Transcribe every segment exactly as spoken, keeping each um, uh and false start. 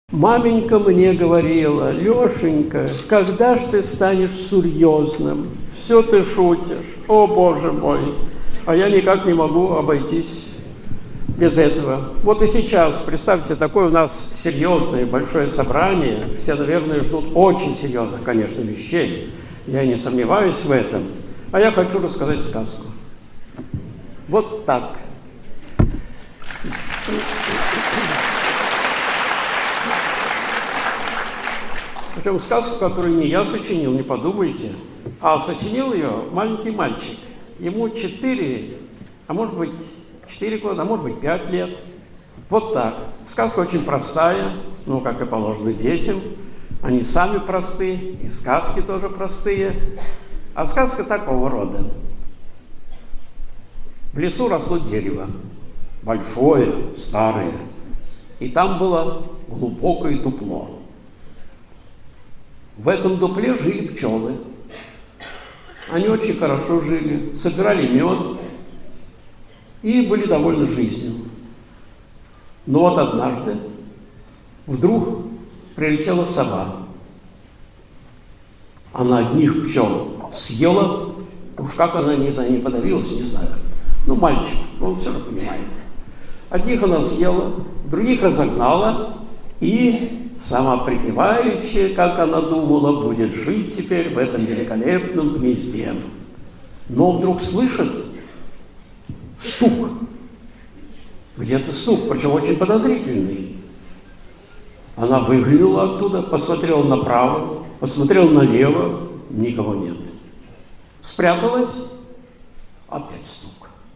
Маменька мне говорила: Лешенька, когда ж ты станешь серьезным? Все ты шутишь, о Боже мой! А я никак не могу обойтись без этого. Вот и сейчас, представьте, такое у нас серьезное большое собрание. Все, наверное, ждут очень серьезных, конечно, вещей. Я не сомневаюсь в этом. А я хочу рассказать сказку. Вот так. Причем сказку, которую не я сочинил, не подумайте, а сочинил ее маленький мальчик. Ему четыре, а может быть четыре года, а может быть пять лет. Вот так. Сказка очень простая, ну, как и положено детям. Они сами просты, и сказки тоже простые. А сказка такого рода. В лесу росло дерево, большое, старое, и там было глубокое дупло. В этом дупле жили пчелы. Они очень хорошо жили, собирали мед и были довольны жизнью. Но вот однажды вдруг прилетела сова. Она одних пчел съела, уж как она, не знаю, не подавилась, не знаю. Ну, мальчик, он все равно понимает. Одних она съела, других разогнала, и сама припеваючи, как она думала, будет жить теперь в этом великолепном гнезде. Но вдруг слышит стук. Где-то стук, причем очень подозрительный. Она выглянула оттуда, посмотрела направо, посмотрела налево, никого нет. Спряталась, опять стук.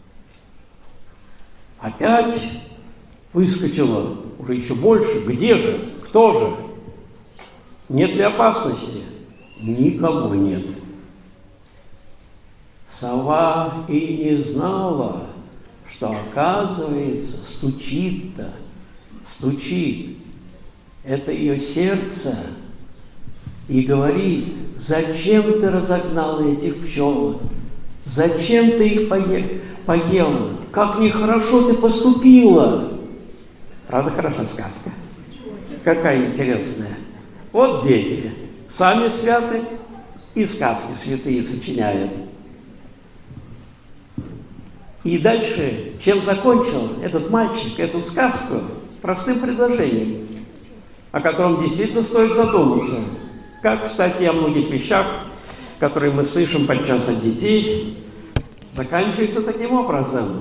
Опять выскочила, уже еще больше. Где же? Кто же? Нет ли опасности? Никого нет. Сова и не знала, что, оказывается, стучит-то, стучит. Это ее сердце и говорит: зачем ты разогнала этих пчел? Зачем ты их пое- поела? Как нехорошо ты поступила. Правда, хорошая сказка? Какая интересная. Вот дети сами святы и сказки святые сочиняют. И дальше, чем закончил этот мальчик эту сказку? Простым предложением, о котором действительно стоит задуматься. Как, кстати, о многих вещах, которые мы слышим подчас от детей, заканчивается таким образом.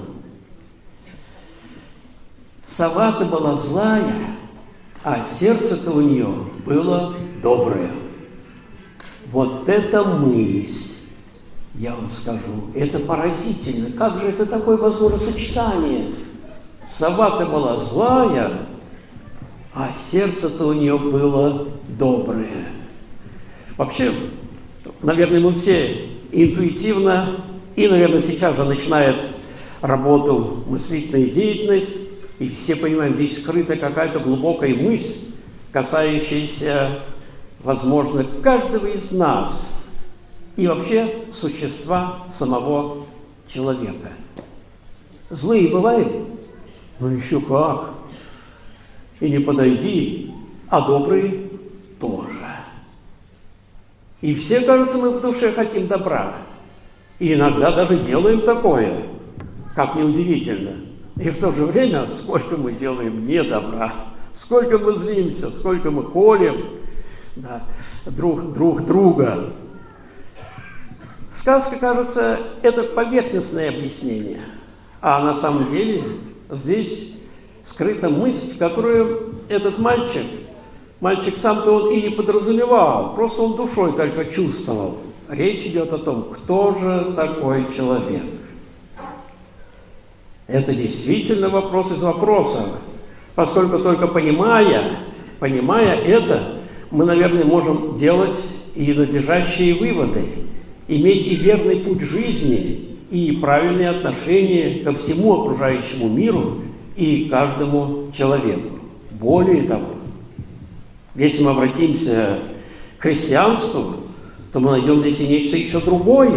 Сова-то была злая, а сердце-то у нее было доброе. Вот это мысль, я вам скажу, это поразительно. Как же это такое возможно сочетание? Сова-то была злая, а сердце-то у нее было доброе. Вообще, наверное, мы все интуитивно, и, наверное, сейчас же начинает работу мыслительная деятельность, и все понимаем, здесь скрыта какая-то глубокая мысль, касающаяся, возможно, каждого из нас и вообще существа самого человека. Злые бывают? Ну еще как! И не подойди, а добрые тоже. И все, кажется, мы в душе хотим добра. И иногда даже делаем такое, как неудивительно. И в то же время, сколько мы делаем не добра, сколько мы злимся, сколько мы колем, да, друг, друг друга. Сказка, кажется, это поверхностное объяснение. А на самом деле здесь скрыта мысль, которую этот мальчик, мальчик сам-то он и не подразумевал, просто он душой только чувствовал. Речь идет о том, кто же такой человек. Это действительно вопрос из вопросов, поскольку только понимая, понимая это, мы, наверное, можем делать и надлежащие выводы, иметь и верный путь жизни, и правильные отношения ко всему окружающему миру и каждому человеку. Более того, если мы обратимся к христианству, то мы найдем здесь и нечто еще другое.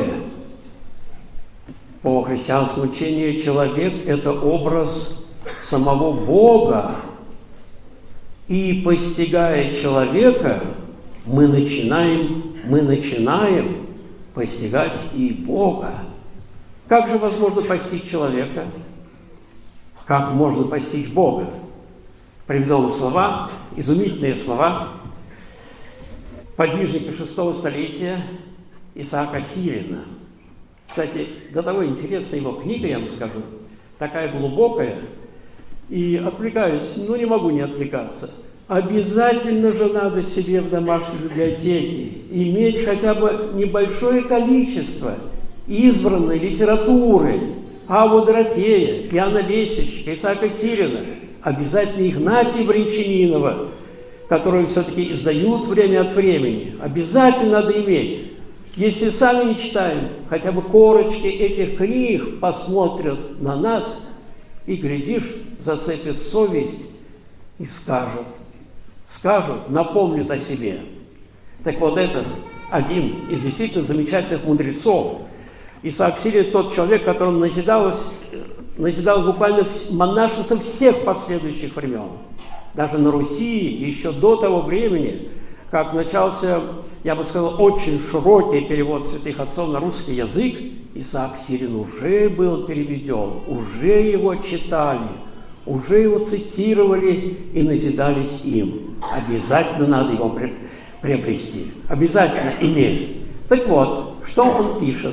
По христианскому учению человек – это образ самого Бога. И постигая человека, мы начинаем, мы начинаем постигать и Бога. Как же возможно постичь человека? Как можно постичь Бога? Приведу вам слова, изумительные слова подвижника шестого столетия Исаака Сирина. Кстати, до того интересна его книга, я вам скажу, такая глубокая, и отвлекаюсь, но не могу не отвлекаться. Обязательно же надо себе в домашней библиотеке иметь хотя бы небольшое количество избранной литературы Аву Дорофея, Иоанна Лесича, Исаака Сирина, обязательно Игнатия Брянчанинова, которые все-таки издают время от времени. Обязательно надо иметь. Если сами не читаем, хотя бы корочки этих книг посмотрят на нас и, глядишь, зацепит совесть и скажут, скажут, напомнят о себе. Так вот этот один из действительно замечательных мудрецов, Исаак Сирин, тот человек, которому назидалось, назидалось буквально монашество всех последующих времен. Даже на Руси, еще до того времени, как начался, я бы сказал, очень широкий перевод святых отцов на русский язык, Исаак Сирин уже был переведен, уже его читали, уже его цитировали и назидались им. Обязательно надо его приобрести, обязательно иметь. Так вот, что он пишет?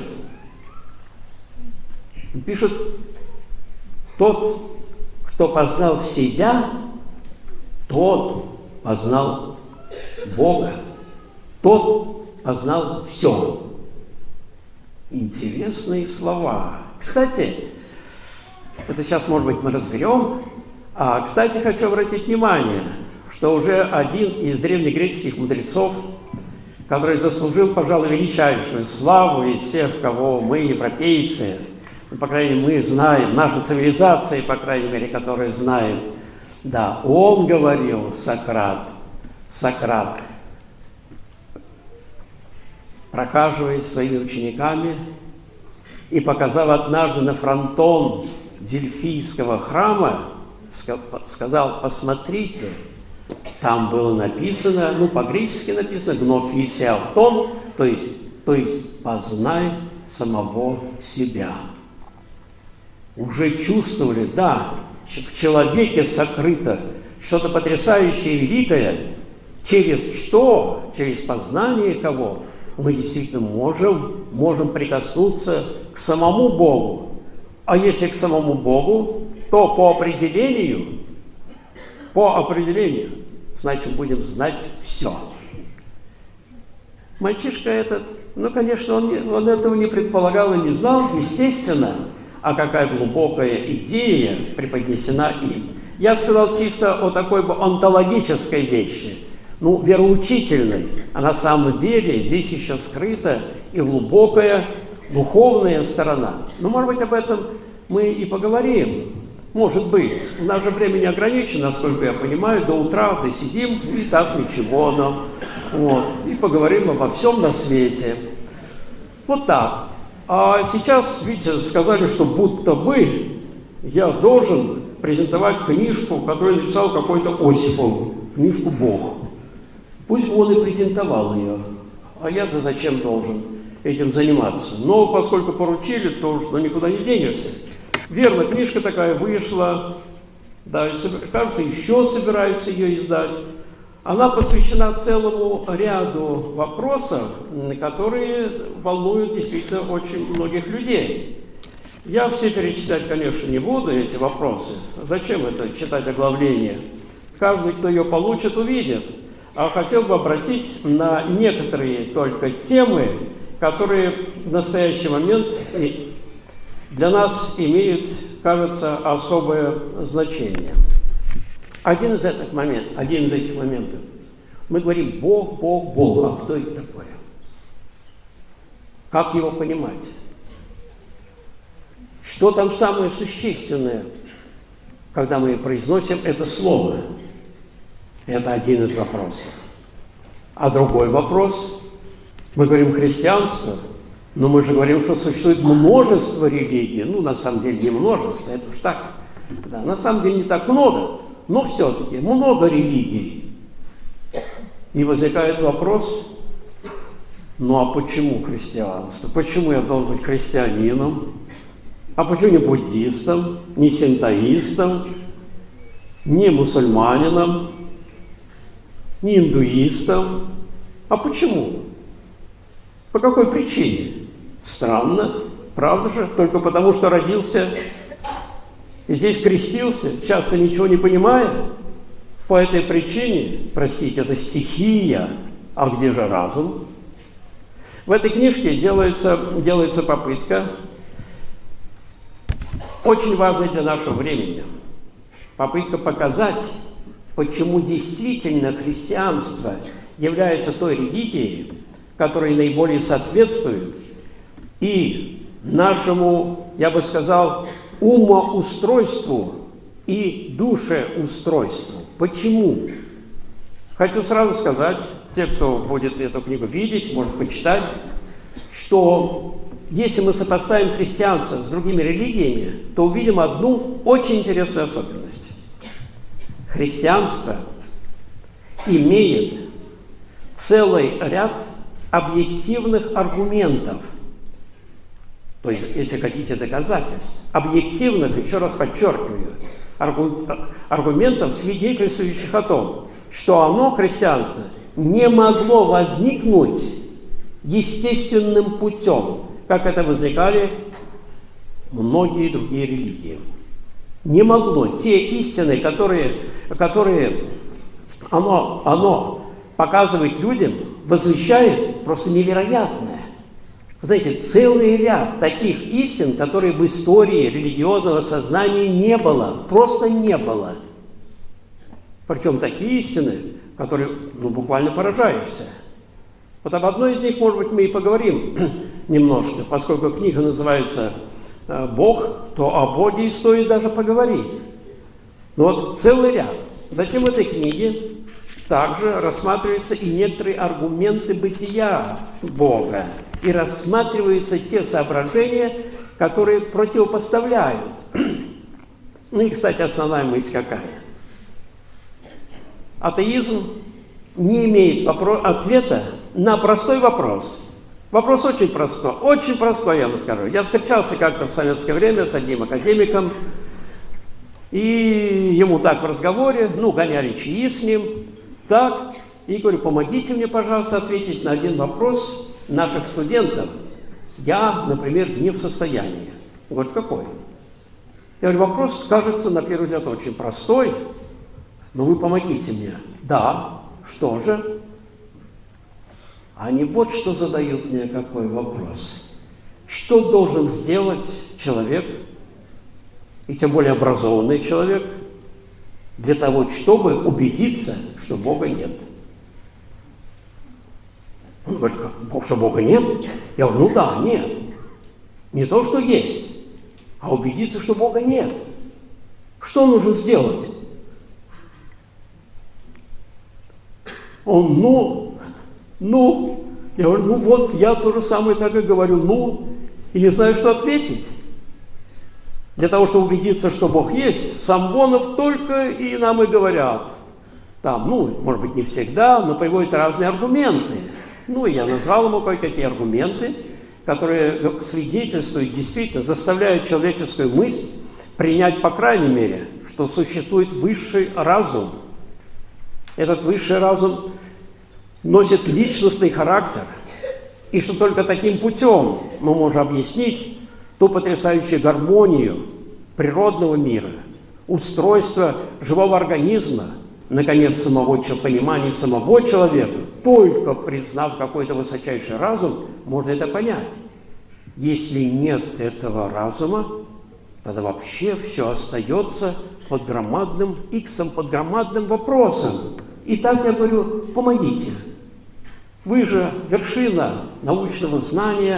Он пишет: тот, кто познал себя, тот познал Бога, тот познал все. Интересные слова. Кстати, это сейчас, может быть, мы разберем. А, кстати, хочу обратить внимание, что уже один из древнегреческих мудрецов, который заслужил, пожалуй, величайшую славу из всех, кого мы, европейцы, ну, по крайней мере, мы знаем, наша цивилизация, по крайней мере, которая знает, да, он говорил, Сократ, Сократ, прохаживаясь своими учениками и показав однажды на фронтон Дельфийского храма, сказал: посмотрите, там было написано, ну, по-гречески написано «гнофисия автон», то есть, то есть «познай самого себя». Уже чувствовали, да, в человеке сокрыто что-то потрясающее и великое, через что, через познание кого мы действительно можем, можем прикоснуться к самому Богу. А если к самому Богу, то по определению, по определению, значит, будем знать все. Мальчишка этот, ну, конечно, он, не, он этого не предполагал и не знал, естественно, а какая глубокая идея преподнесена им. Я сказал чисто о такой бы онтологической вещи, ну, вероучительной, а на самом деле здесь еще скрыта и глубокая духовная сторона. Ну, может быть, об этом мы и поговорим. Может быть. У нас же время не ограничено, насколько я понимаю, до утра досидим, и так ничего нам. Вот. И поговорим обо всем на свете. Вот так. А сейчас, видите, сказали, что будто бы я должен презентовать книжку, которую написал какой-то Осипов, книжку «Бог». Пусть он и презентовал ее, а я-то зачем должен этим заниматься? Но поскольку поручили, то уж ну, никуда не денешься. Верно, книжка такая вышла, да, и, кажется, еще собираются ее издать. Она посвящена целому ряду вопросов, которые волнуют действительно очень многих людей. Я все перечислять, конечно, не буду, эти вопросы. Зачем это читать оглавление? Каждый, кто ее получит, увидит. А хотел бы обратить на некоторые только темы, которые в настоящий момент для нас имеют, кажется, особое значение. Один из этих моментов, один из этих моментов. Мы говорим «Бог, Бог, Бог». А кто это такое? Как его понимать? Что там самое существенное, когда мы произносим это слово? Это один из вопросов. А другой вопрос, мы говорим христианство, но мы же говорим, что существует множество религий. Ну, на самом деле, не множество, это уж так. Да, на самом деле не так много. но все-таки много религий. И возникает вопрос, ну а почему христианство? Почему я должен быть христианином? А почему не буддистом, не синтоистом, не мусульманином, не индуистом? А почему? По какой причине? Странно, правда же? Только потому, что родился и здесь крестился, часто ничего не понимая. По этой причине, простите, это стихия, а где же разум? В этой книжке делается, делается попытка, очень важная для нашего времени, попытка показать, почему действительно христианство является той религией, которая наиболее соответствует и нашему, я бы сказал, умоустройству и душеустройству. Почему? Хочу сразу сказать, те, кто будет эту книгу видеть, может почитать, что если мы сопоставим христианство с другими религиями, то увидим одну очень интересную особенность. Христианство имеет целый ряд объективных аргументов, то есть, если хотите, доказательств, объективных, еще раз подчеркиваю, аргументов, свидетельствующих о том, что оно, христианство, не могло возникнуть естественным путем, как это возникали многие другие религии. Не могло. Те истины, которые, которые оно, оно показывает людям, возвещает просто невероятное. Вы знаете, целый ряд таких истин, которые в истории религиозного сознания не было, просто не было. Причем такие истины, которые, ну, буквально поражаешься. Вот об одной из них, может быть, мы и поговорим немножко, поскольку книга называется «Бог», то о Боге и стоит даже поговорить. Но вот целый ряд. Затем в этой книге также рассматриваются и некоторые аргументы бытия Бога, и рассматриваются те соображения, которые противопоставляют. Ну и, кстати, основная мысль какая? Атеизм не имеет ответа на простой вопрос. Вопрос очень простой, очень простой, я вам скажу. Я встречался как-то в советское время с одним академиком, и ему так в разговоре, ну, гоняли чаи с ним, так, и говорю, помогите мне, пожалуйста, ответить на один вопрос наших студентов. Я, например, не в состоянии. Он говорит, какой? Я говорю, вопрос, кажется, на первый взгляд очень простой, но вы помогите мне. Да, что же? Они вот что задают мне, какой вопрос. Что должен сделать человек, и тем более образованный человек, для того, чтобы убедиться, что Бога нет? Он говорит, что Бога нет? Я говорю, ну да, нет. Не то, что есть, а убедиться, что Бога нет. Что нужно сделать? Он, ну, ну, я говорю, ну вот, я то же самое так и говорю, ну, и не знаю, что ответить. Для того, чтобы убедиться, что Бог есть, Самбонов только и нам и говорят. Там, ну, может быть, не всегда, но приводят разные аргументы. Ну, и я назвал ему кое-какие аргументы, которые свидетельствуют, действительно, заставляют человеческую мысль принять, по крайней мере, что существует высший разум. Этот высший разум носит личностный характер, и что только таким путем мы можем объяснить ту потрясающую гармонию природного мира, устройство живого организма, наконец, самого понимания самого человека. Только признав какой-то высочайший разум, можно это понять. Если нет этого разума, тогда вообще все остается под громадным иксом, под громадным вопросом. И так я говорю, помогите. Вы же вершина научного знания.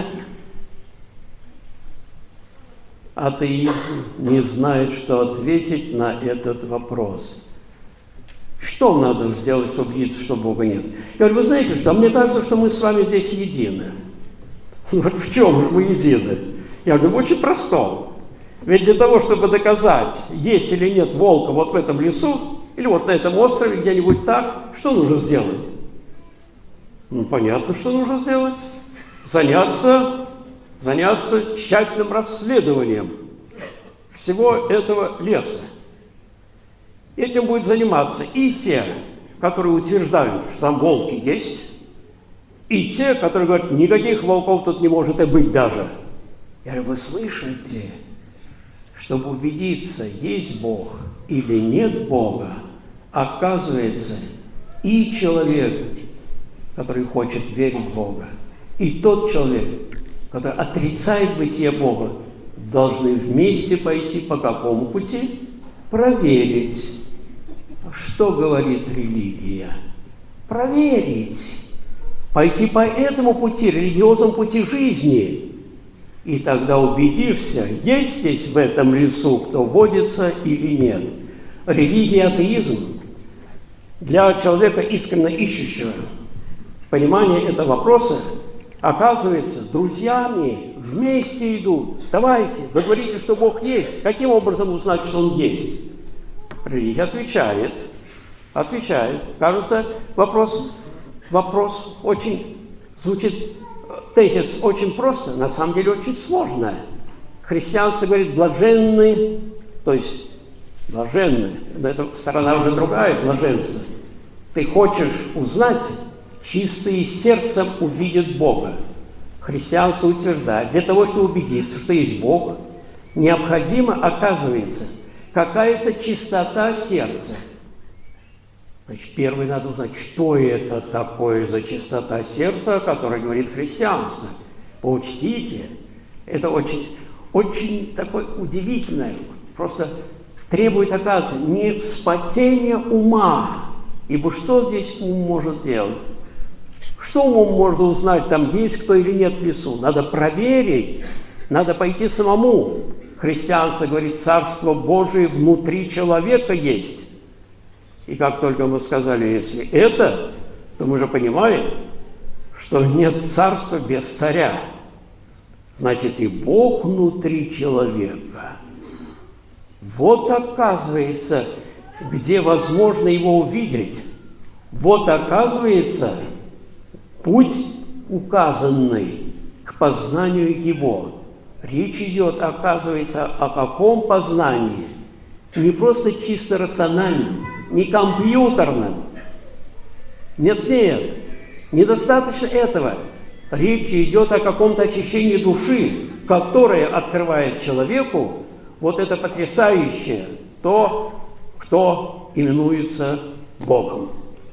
Атеизм не знает, что ответить на этот вопрос. Что надо сделать, чтобы убедиться, что Бога нет? Я говорю, вы знаете что, мне кажется, что мы с вами здесь едины. Вот в чем же мы едины? Я говорю, очень просто. Ведь для того, чтобы доказать, есть или нет волка вот в этом лесу, или вот на этом острове где-нибудь так, что нужно сделать? Ну, понятно, что нужно сделать. Заняться, заняться тщательным расследованием всего этого леса. Этим будет заниматься и те, которые утверждают, что там волки есть, и те, которые говорят, никаких волков тут не может и быть даже. Я говорю, вы слышите, чтобы убедиться, есть Бог или нет Бога, оказывается, и человек, который хочет верить в Бога, и тот человек, который отрицает бытие Бога, должны вместе пойти по какому пути? Проверить. Что говорит религия? Проверить. Пойти по этому пути, религиозному пути жизни. И тогда убедишься, есть здесь в этом лесу, кто водится или нет. Религия и атеизм для человека, искренне ищущего понимание этого вопроса, оказывается, друзьями вместе идут. Давайте, вы говорите, что Бог есть. Каким образом узнать, что Он есть? Религия отвечает, отвечает. Кажется, вопрос, вопрос очень, звучит, тезис очень просто, на самом деле очень сложно. Христианство говорит блаженны, то есть блаженны, но это сторона уже другая, блаженство. Ты хочешь узнать, чистые сердцем увидят Бога. Христианство утверждает, для того, чтобы убедиться, что есть Бог, необходимо, оказывается, какая-то чистота сердца. Значит, первое надо узнать, что это такое за чистота сердца, о которой говорит христианство. Поучтите, это очень, очень такое удивительное, просто требует, оказывается, не вспотения ума, ибо что здесь ум может делать? Что умом можно узнать, там есть кто или нет в лесу? Надо проверить, надо пойти самому. Христианство говорит, Царство Божие внутри человека есть. И как только мы сказали, если это, то мы же понимаем, что нет царства без царя. Значит, и Бог внутри человека. Вот оказывается, где возможно его увидеть. Вот оказывается, путь указанный к познанию его. Речь идет, оказывается, о каком познании? Не просто чисто рациональном, не компьютерном. Нет, нет, недостаточно этого. Речь идет о каком-то очищении души, которое открывает человеку вот это потрясающее, то, кто именуется Богом.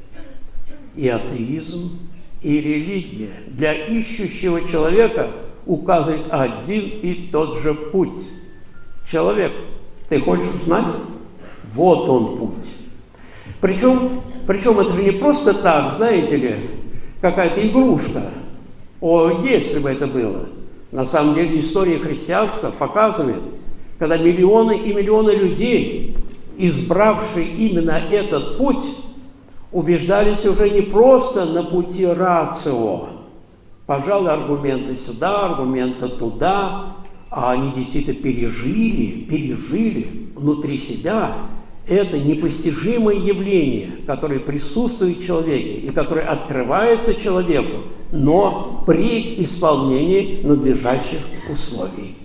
И атеизм, и религия для ищущего человека указывает один и тот же путь. Человек, ты хочешь узнать? Вот он путь. Причем, причем это же не просто так, знаете ли, какая-то игрушка. О, если бы это было. На самом деле история христианства показывает, когда миллионы и миллионы людей, избравшие именно этот путь, убеждались уже не просто на пути рацио, пожалуй, аргументы сюда, аргументы туда, а они действительно пережили, пережили внутри себя это непостижимое явление, которое присутствует в человеке и которое открывается человеку, но при исполнении надлежащих условий.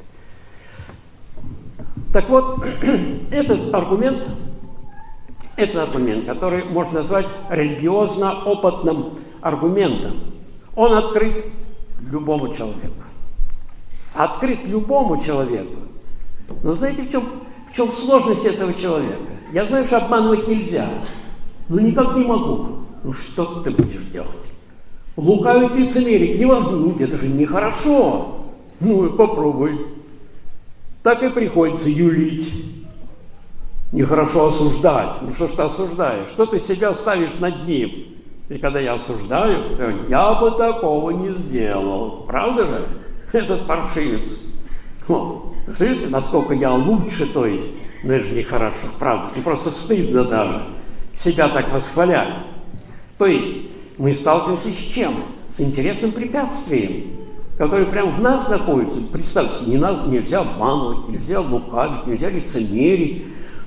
Так вот, этот аргумент, этот аргумент, который можно назвать религиозно-опытным аргументом, он открыт любому человеку. Открыт любому человеку. Но знаете, в чем, в чем сложность этого человека? Я знаю, что обманывать нельзя, но никак не могу. Ну что ты будешь делать? Лукавить, лицемерить не могу. Ну это же нехорошо. Ну попробуй. Так и приходится юлить. Нехорошо осуждать. Ну что ж ты осуждаешь? Что ты себя ставишь над ним? И когда я осуждаю, то я бы такого не сделал. Правда же? Этот паршивец. Ну, ты слышите, насколько я лучше, то есть, ну это же нехорошо, правда? Ну просто стыдно даже себя так восхвалять. То есть мы сталкиваемся с чем? С интересным препятствием, которое прямо в нас находится. Представьте, не надо, нельзя обманывать, нельзя лукавить, нельзя лицемерить.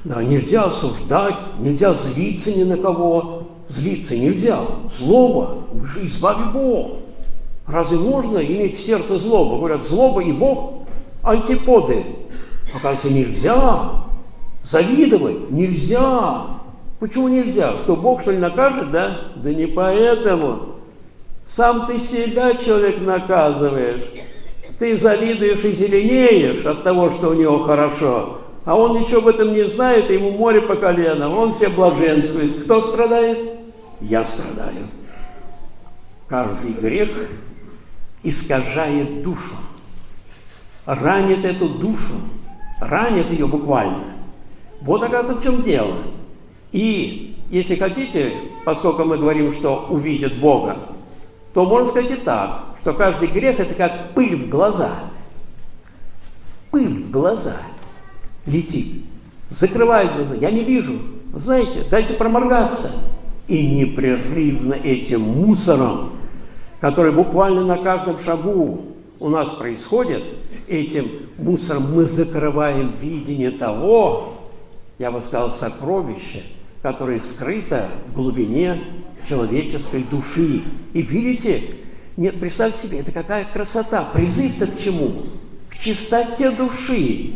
Да, нельзя осуждать, нельзя злиться ни на кого. Злиться нельзя. Злоба, уже избави Бог. Разве можно иметь в сердце злобу? Говорят, злоба и Бог – антиподы. Оказывается, нельзя. Завидовать нельзя. Почему нельзя? Что Бог, что ли, накажет, да? Да не поэтому. Сам ты себя, человек, наказываешь. Ты завидуешь и зеленеешь от того, что у него хорошо. А он ничего об этом не знает, и ему море по колено. Он все блаженствует. Кто страдает? Я страдаю. Каждый грех искажает душу. Ранит эту душу. Ранит ее буквально. Вот, оказывается, в чем дело. И, если хотите, поскольку мы говорим, что увидят Бога, то можно сказать и так, что каждый грех – это как пыль в глаза. Пыль в глаза летит, закрывает глаза. Я не вижу. Знаете, дайте проморгаться. И непрерывно этим мусором, который буквально на каждом шагу у нас происходит, этим мусором мы закрываем видение того, я бы сказал, сокровища, которое скрыто в глубине человеческой души. И видите, нет, представьте себе, это какая красота. Призыв-то к чему? К чистоте души.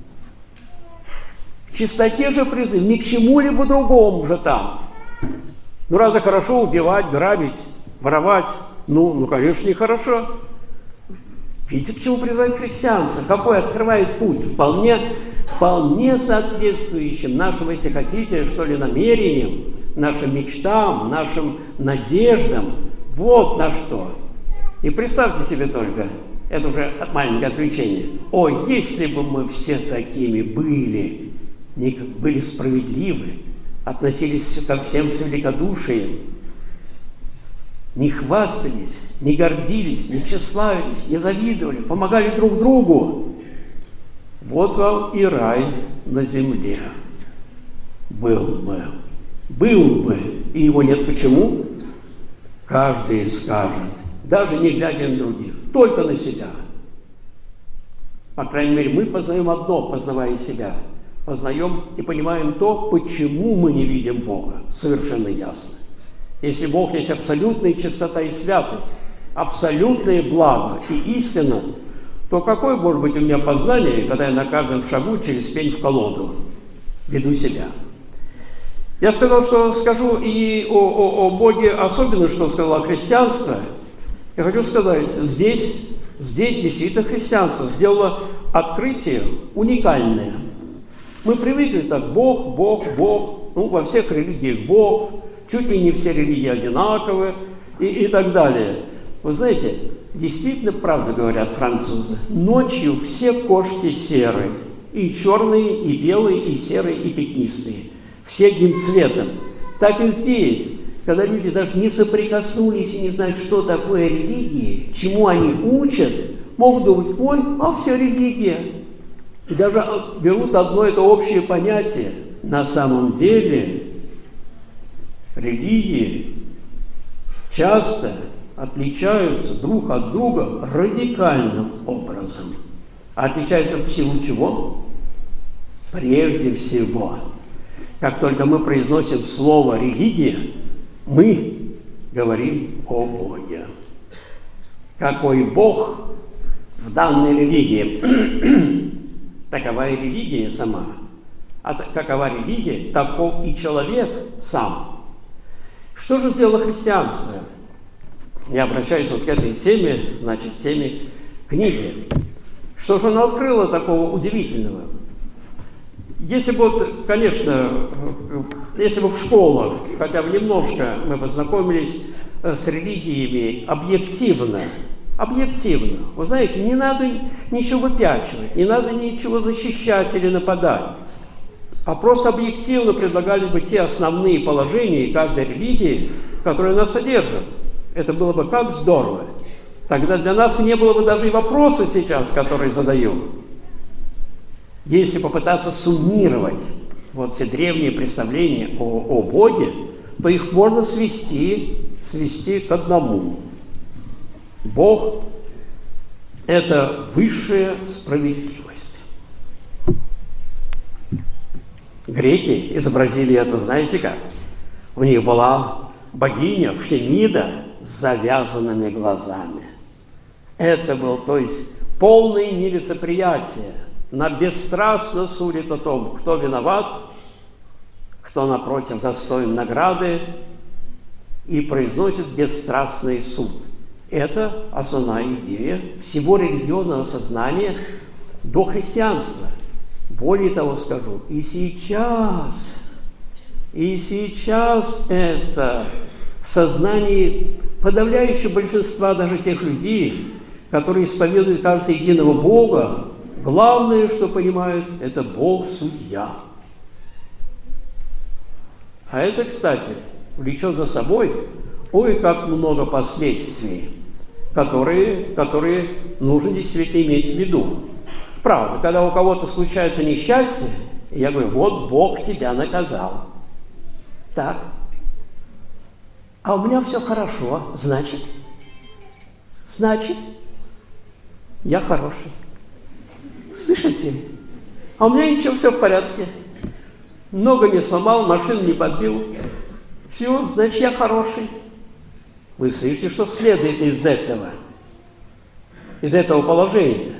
К чистоте же призыв, ни к чему-либо другому же там. Ну, разве хорошо убивать, грабить, воровать? Ну, ну, конечно, нехорошо. Видите, к чему призывает христианство? Какой открывает путь? Вполне, вполне соответствующим нашим, если хотите, что ли, намерениям, нашим мечтам, нашим надеждам. Вот на что. И представьте себе только, это уже маленькое отвлечение. О, если бы мы все такими были, были справедливы, относились ко всем с великодушием, не хвастались, не гордились, не тщеславились, не завидовали, помогали друг другу. Вот вам и рай на земле. Был бы. Был бы. И его нет. Почему? Каждый скажет, даже не глядя на других, только на себя. По крайней мере, мы познаем одно, познавая себя. Познаем и понимаем то, почему мы не видим Бога. Совершенно ясно. Если Бог есть абсолютная чистота и святость, абсолютное благо и истина, то какое может быть у меня познание, когда я на каждом шагу через пень в колоду веду себя? Я сказал, что скажу и о, о, о Боге, особенно, что сказала христианство. Я хочу сказать, здесь, здесь действительно христианство сделало открытие уникальное. Мы привыкли так, Бог, Бог, Бог, ну, во всех религиях Бог, чуть ли не все религии одинаковые и, и так далее. Вы знаете, действительно, правда говорят французы, ночью все кошки серые, и черные, и белые, и серые, и пятнистые, все одним цветом. Так и здесь, когда люди даже не соприкоснулись и не знают, что такое религия, чему они учат, могут думать, ой, а все религия. И даже берут одно это общее понятие. На самом деле религии часто отличаются друг от друга радикальным образом. А отличаются в силу чего? Прежде всего, как только мы произносим слово «религия», мы говорим о Боге. Какой Бог в данной религии? Такова и религия сама. А какова религия, таков и человек сам. Что же сделало христианство? Я обращаюсь вот к этой теме, значит, к теме книги. Что же оно открыло такого удивительного? Если бы, вот, конечно, если бы в школах хотя бы немножко мы познакомились с религиями объективно, объективно, вы знаете, не надо ничего выпячивать, не надо ничего защищать или нападать, а просто объективно предлагали бы те основные положения каждой религии, которые нас содержат. Это было бы как здорово. Тогда для нас не было бы даже и вопроса сейчас, которые задаю. Если попытаться суммировать вот все древние представления о, о Боге, то их можно свести, свести к одному. Бог – это высшая справедливость. Греки изобразили это, знаете как? У них была богиня Фемида с завязанными глазами. Это был, то есть, полное нелицеприятие. Она бесстрастно судит о том, кто виноват, кто, напротив, достоин награды, и произносит бесстрастный суд. Это основная идея всего религиозного сознания до христианства. Более того скажу, и сейчас, и сейчас это в сознании подавляющего большинства даже тех людей, которые исповедуют, кажется, единого Бога, главное, что понимают, это Бог-судья. А это, кстати, влечет за собой ой, как много последствий, которые, которые нужно действительно иметь в виду. Правда, когда у кого-то случается несчастье, я говорю, вот Бог тебя наказал. Так. А у меня все хорошо, значит, значит, я хороший. Слышите? А у меня ничего, все в порядке. Ногу не сломал, машину не подбил. Все, значит, я хороший. Вы слышите, что следует из этого? Из этого положения?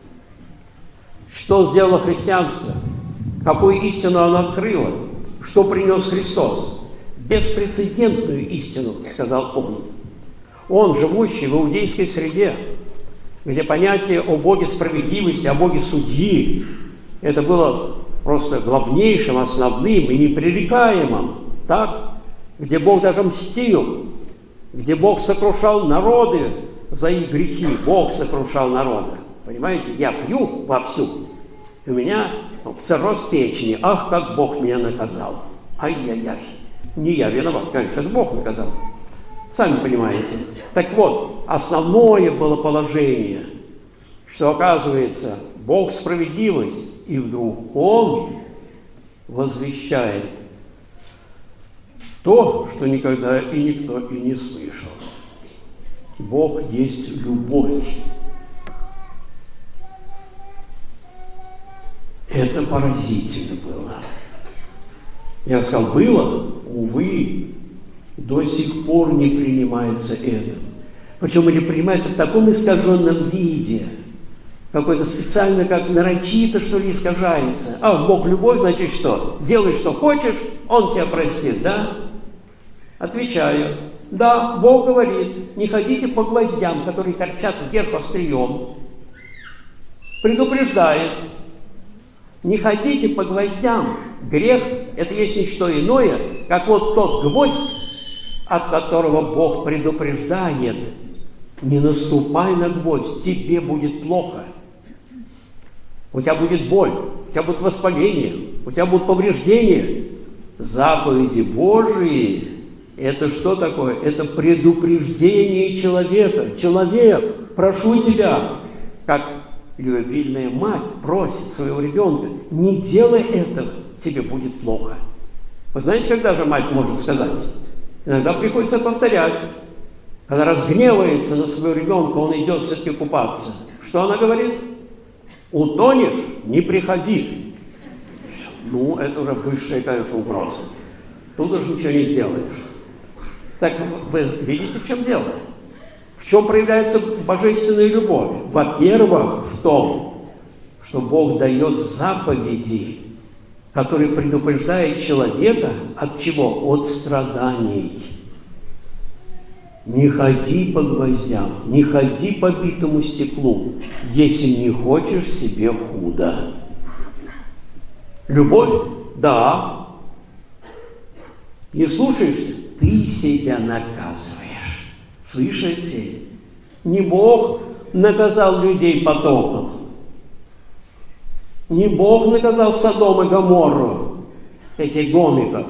Что сделало христианство? Какую истину оно открыло? Что принес Христос? Беспрецедентную истину, сказал Он. Он, живущий в иудейской среде, где понятие о Боге справедливости, о Боге судьи, это было просто главнейшим, основным и непререкаемым, так? Где Бог даже мстил, где Бог сокрушал народы за их грехи, Бог сокрушал народы. Понимаете, я пью вовсю, и у меня цирроз печени, ах, как Бог меня наказал. Ай-яй-яй, не я виноват, конечно, это Бог наказал. Сами понимаете. Так вот, основное было положение, что, оказывается, Бог справедливость, и вдруг Он возвещает то, что никогда и никто и не слышал. Бог есть любовь. Это поразительно было. Я сказал, было, увы, до сих пор не принимается это. Причем не принимается в таком искаженном виде, какой-то специально, как нарочито, что ли, искажается. А Бог любовь, значит что? Делай, что хочешь, Он тебя простит, да? Отвечаю, да, Бог говорит, не ходите по гвоздям, которые торчат вверх острием. Предупреждает, не ходите по гвоздям. Грех – это есть не что иное, как вот тот гвоздь, от которого Бог предупреждает. Не наступай на гвоздь, тебе будет плохо. У тебя будет боль, у тебя будет воспаление, у тебя будут повреждения. Заповеди Божии – это что такое? Это предупреждение человека. Человек, прошу тебя, как любвеобильная мать просит своего ребенка, не делай этого, тебе будет плохо. Вы знаете, когда же мать может сказать? Иногда приходится повторять. Когда разгневается на своего ребенка, он идет все-таки купаться. Что она говорит? Утонешь, не приходи. Ну, это уже высшая, конечно, угроза. Тут уже ничего не сделаешь. Так вы видите, в чем дело? В чем проявляется божественная любовь? Во-первых, в том, что Бог дает заповеди, которые предупреждают человека от чего? От страданий. Не ходи по гвоздям, не ходи по битому стеклу, если не хочешь себе худо. Любовь? Да. Не слушаешься? Ты себя наказываешь. Слышите? Не Бог наказал людей потопом. Не Бог наказал Содом и Гоморру, этих гомиков.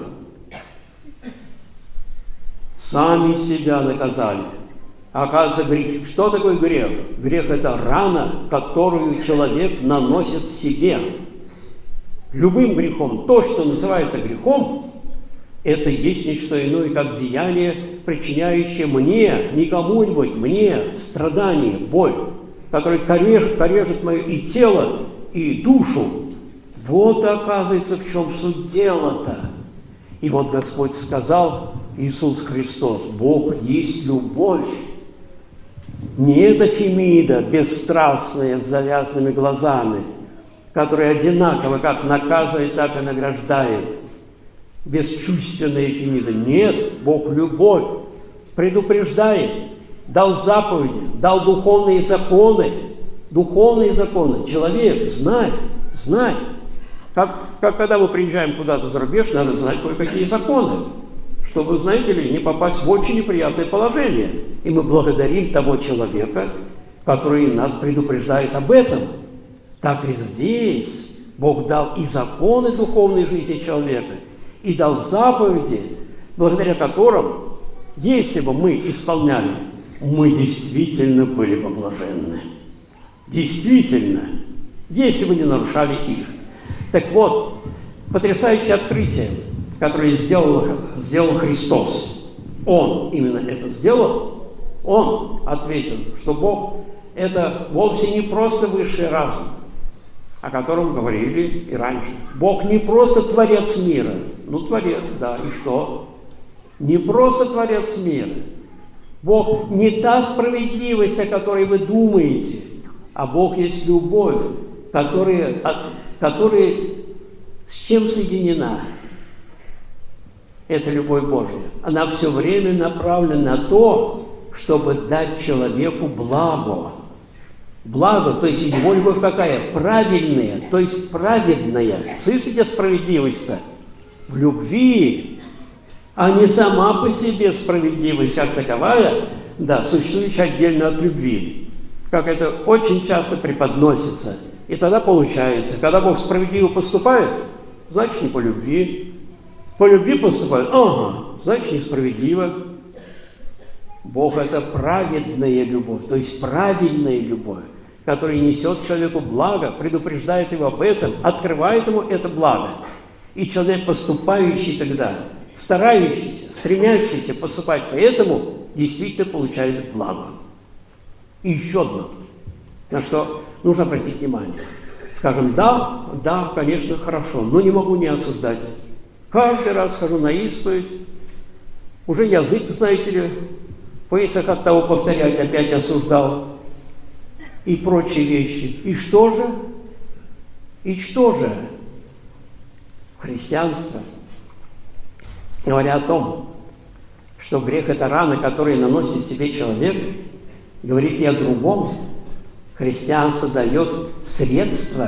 Сами себя наказали. Оказывается, грех. Что такое грех? Грех – это рана, которую человек наносит себе. Любым грехом. То, что называется грехом, это есть не что иное, как деяние, причиняющее мне, не кому-нибудь, мне страдание, боль, которая корежит, корежит мое и тело, и душу Вот, оказывается, в чем суть дела-то. И вот Господь сказал, Иисус Христос, Бог есть любовь. Не эта Фемида, бесстрастная, с завязанными глазами, которая одинаково как наказывает, так и награждает. Бесчувственная Фемида. Нет, Бог любовь, предупреждает, дал заповеди, дал духовные законы. Духовные законы. Человек, знай, знай. Как, как когда мы приезжаем куда-то за рубеж, надо знать кое-какие законы, чтобы, знаете ли, не попасть в очень неприятное положение. И мы благодарим того человека, который нас предупреждает об этом. Так и здесь Бог дал и законы духовной жизни человека, и дал заповеди, благодаря которым, если бы мы исполняли, мы действительно были бы блаженны. Действительно, если бы не нарушали их. Так вот, потрясающее открытие, которое сделал, сделал Христос. Он именно это сделал. Он ответил, что Бог – это вовсе не просто высший разум, о котором говорили и раньше. Бог не просто творец мира. Ну, творец, да, и что? Не просто творец мира. Бог не та справедливость, о которой вы думаете, а Бог есть любовь, которая, от, которая с чем соединена? Это любовь Божья. Она все время направлена на то, чтобы дать человеку благо. Благо, то есть его любовь какая? Правильная, то есть праведная. Слышите справедливость-то? В любви, а не сама по себе справедливость как таковая, да, существующая отдельно от любви. Как это очень часто преподносится. И тогда получается, когда Бог справедливо поступает, значит не по любви. По любви поступает, ага, значит несправедливо. Бог – это праведная любовь, то есть правильная любовь, которая несет человеку благо, предупреждает его об этом, открывает ему это благо. И человек, поступающий тогда, старающийся, стремящийся поступать по этому, действительно получает благо. И еще одно, на что нужно обратить внимание. Скажем, да, да, конечно, хорошо, но не могу не осуждать. Каждый раз хожу на исповедь, уже язык, знаете ли, поясок от того повторять, опять осуждал, и прочие вещи. И что же? И что же? Христианство, говоря о том, что грех – это раны, которые наносит себе человек, говорит и о другом. Христианство дает средства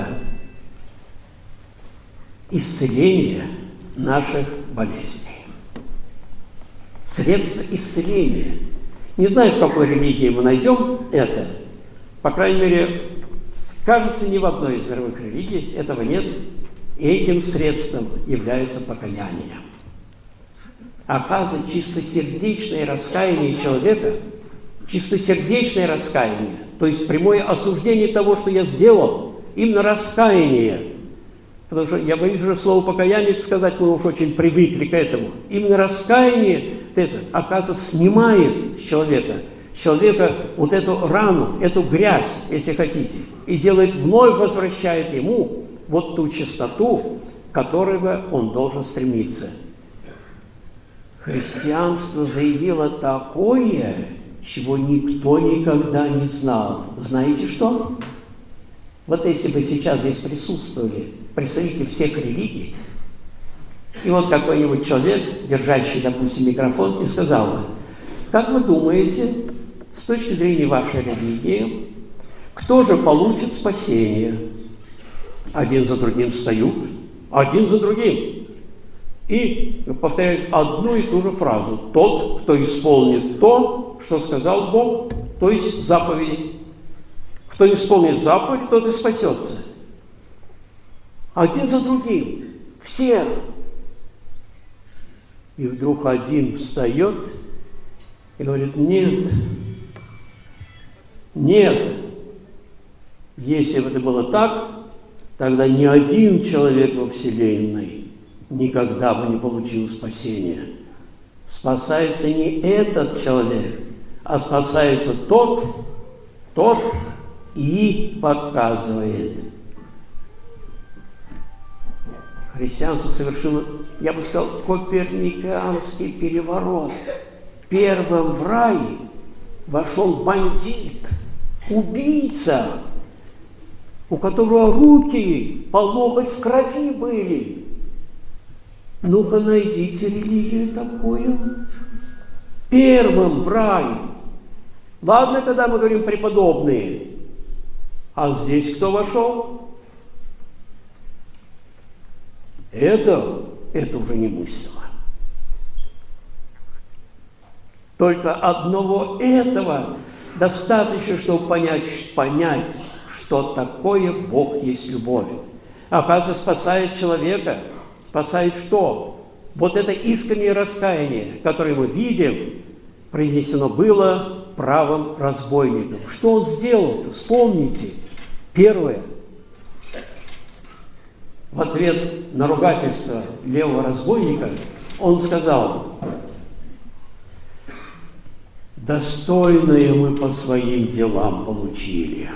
исцеления наших болезней. Средства исцеления. Не знаю, в какой религии мы найдем это. По крайней мере, кажется, ни в одной из мировых религий этого нет. И этим средством является покаяние. Оказывается, чистосердечное раскаяние человека, чистосердечное раскаяние, то есть прямое осуждение того, что я сделал, именно раскаяние. Потому что я боюсь уже слово покаяние сказать, мы уж очень привыкли к этому. Именно раскаяние это, оказывается, снимает с человека, с человека вот эту рану, эту грязь, если хотите, и делает, вновь возвращает ему вот ту чистоту, к которой бы он должен стремиться. Христианство заявило такое, чего никто никогда не знал. Знаете что? Вот если бы сейчас здесь присутствовали представители всех религий, и вот какой-нибудь человек, держащий, допустим, микрофон, и сказал бы: как вы думаете, с точки зрения вашей религии, кто же получит спасение? Один за другим встают, один за другим. И повторяют одну и ту же фразу. Тот, кто исполнит то, что сказал Бог, то есть заповеди. Кто исполнит заповедь, тот и спасется. Один за другим. Все. И вдруг один встает и говорит: нет, нет. Если бы это было так, тогда ни один человек во Вселенной никогда бы не получил спасения. Спасается не этот человек, а спасается тот, тот и показывает. христианство совершило, я бы сказал, коперниканский переворот. Первым в рай вошел бандит, убийца, у которого руки по локоть в крови были. Ну-ка, найдите религию такую. Первым в рай. Ладно, когда мы говорим преподобные. А здесь кто вошел? Это, это уже немыслимо. Только одного этого достаточно, чтобы понять, понять, что такое Бог есть любовь. Оказывается, спасает человека. Спасает что? Вот это искреннее раскаяние, которое мы видим, произнесено было правым разбойником. Что он сделал-то? Вспомните. Первое. В ответ на ругательство левого разбойника он сказал: достойное мы по своим делам получили.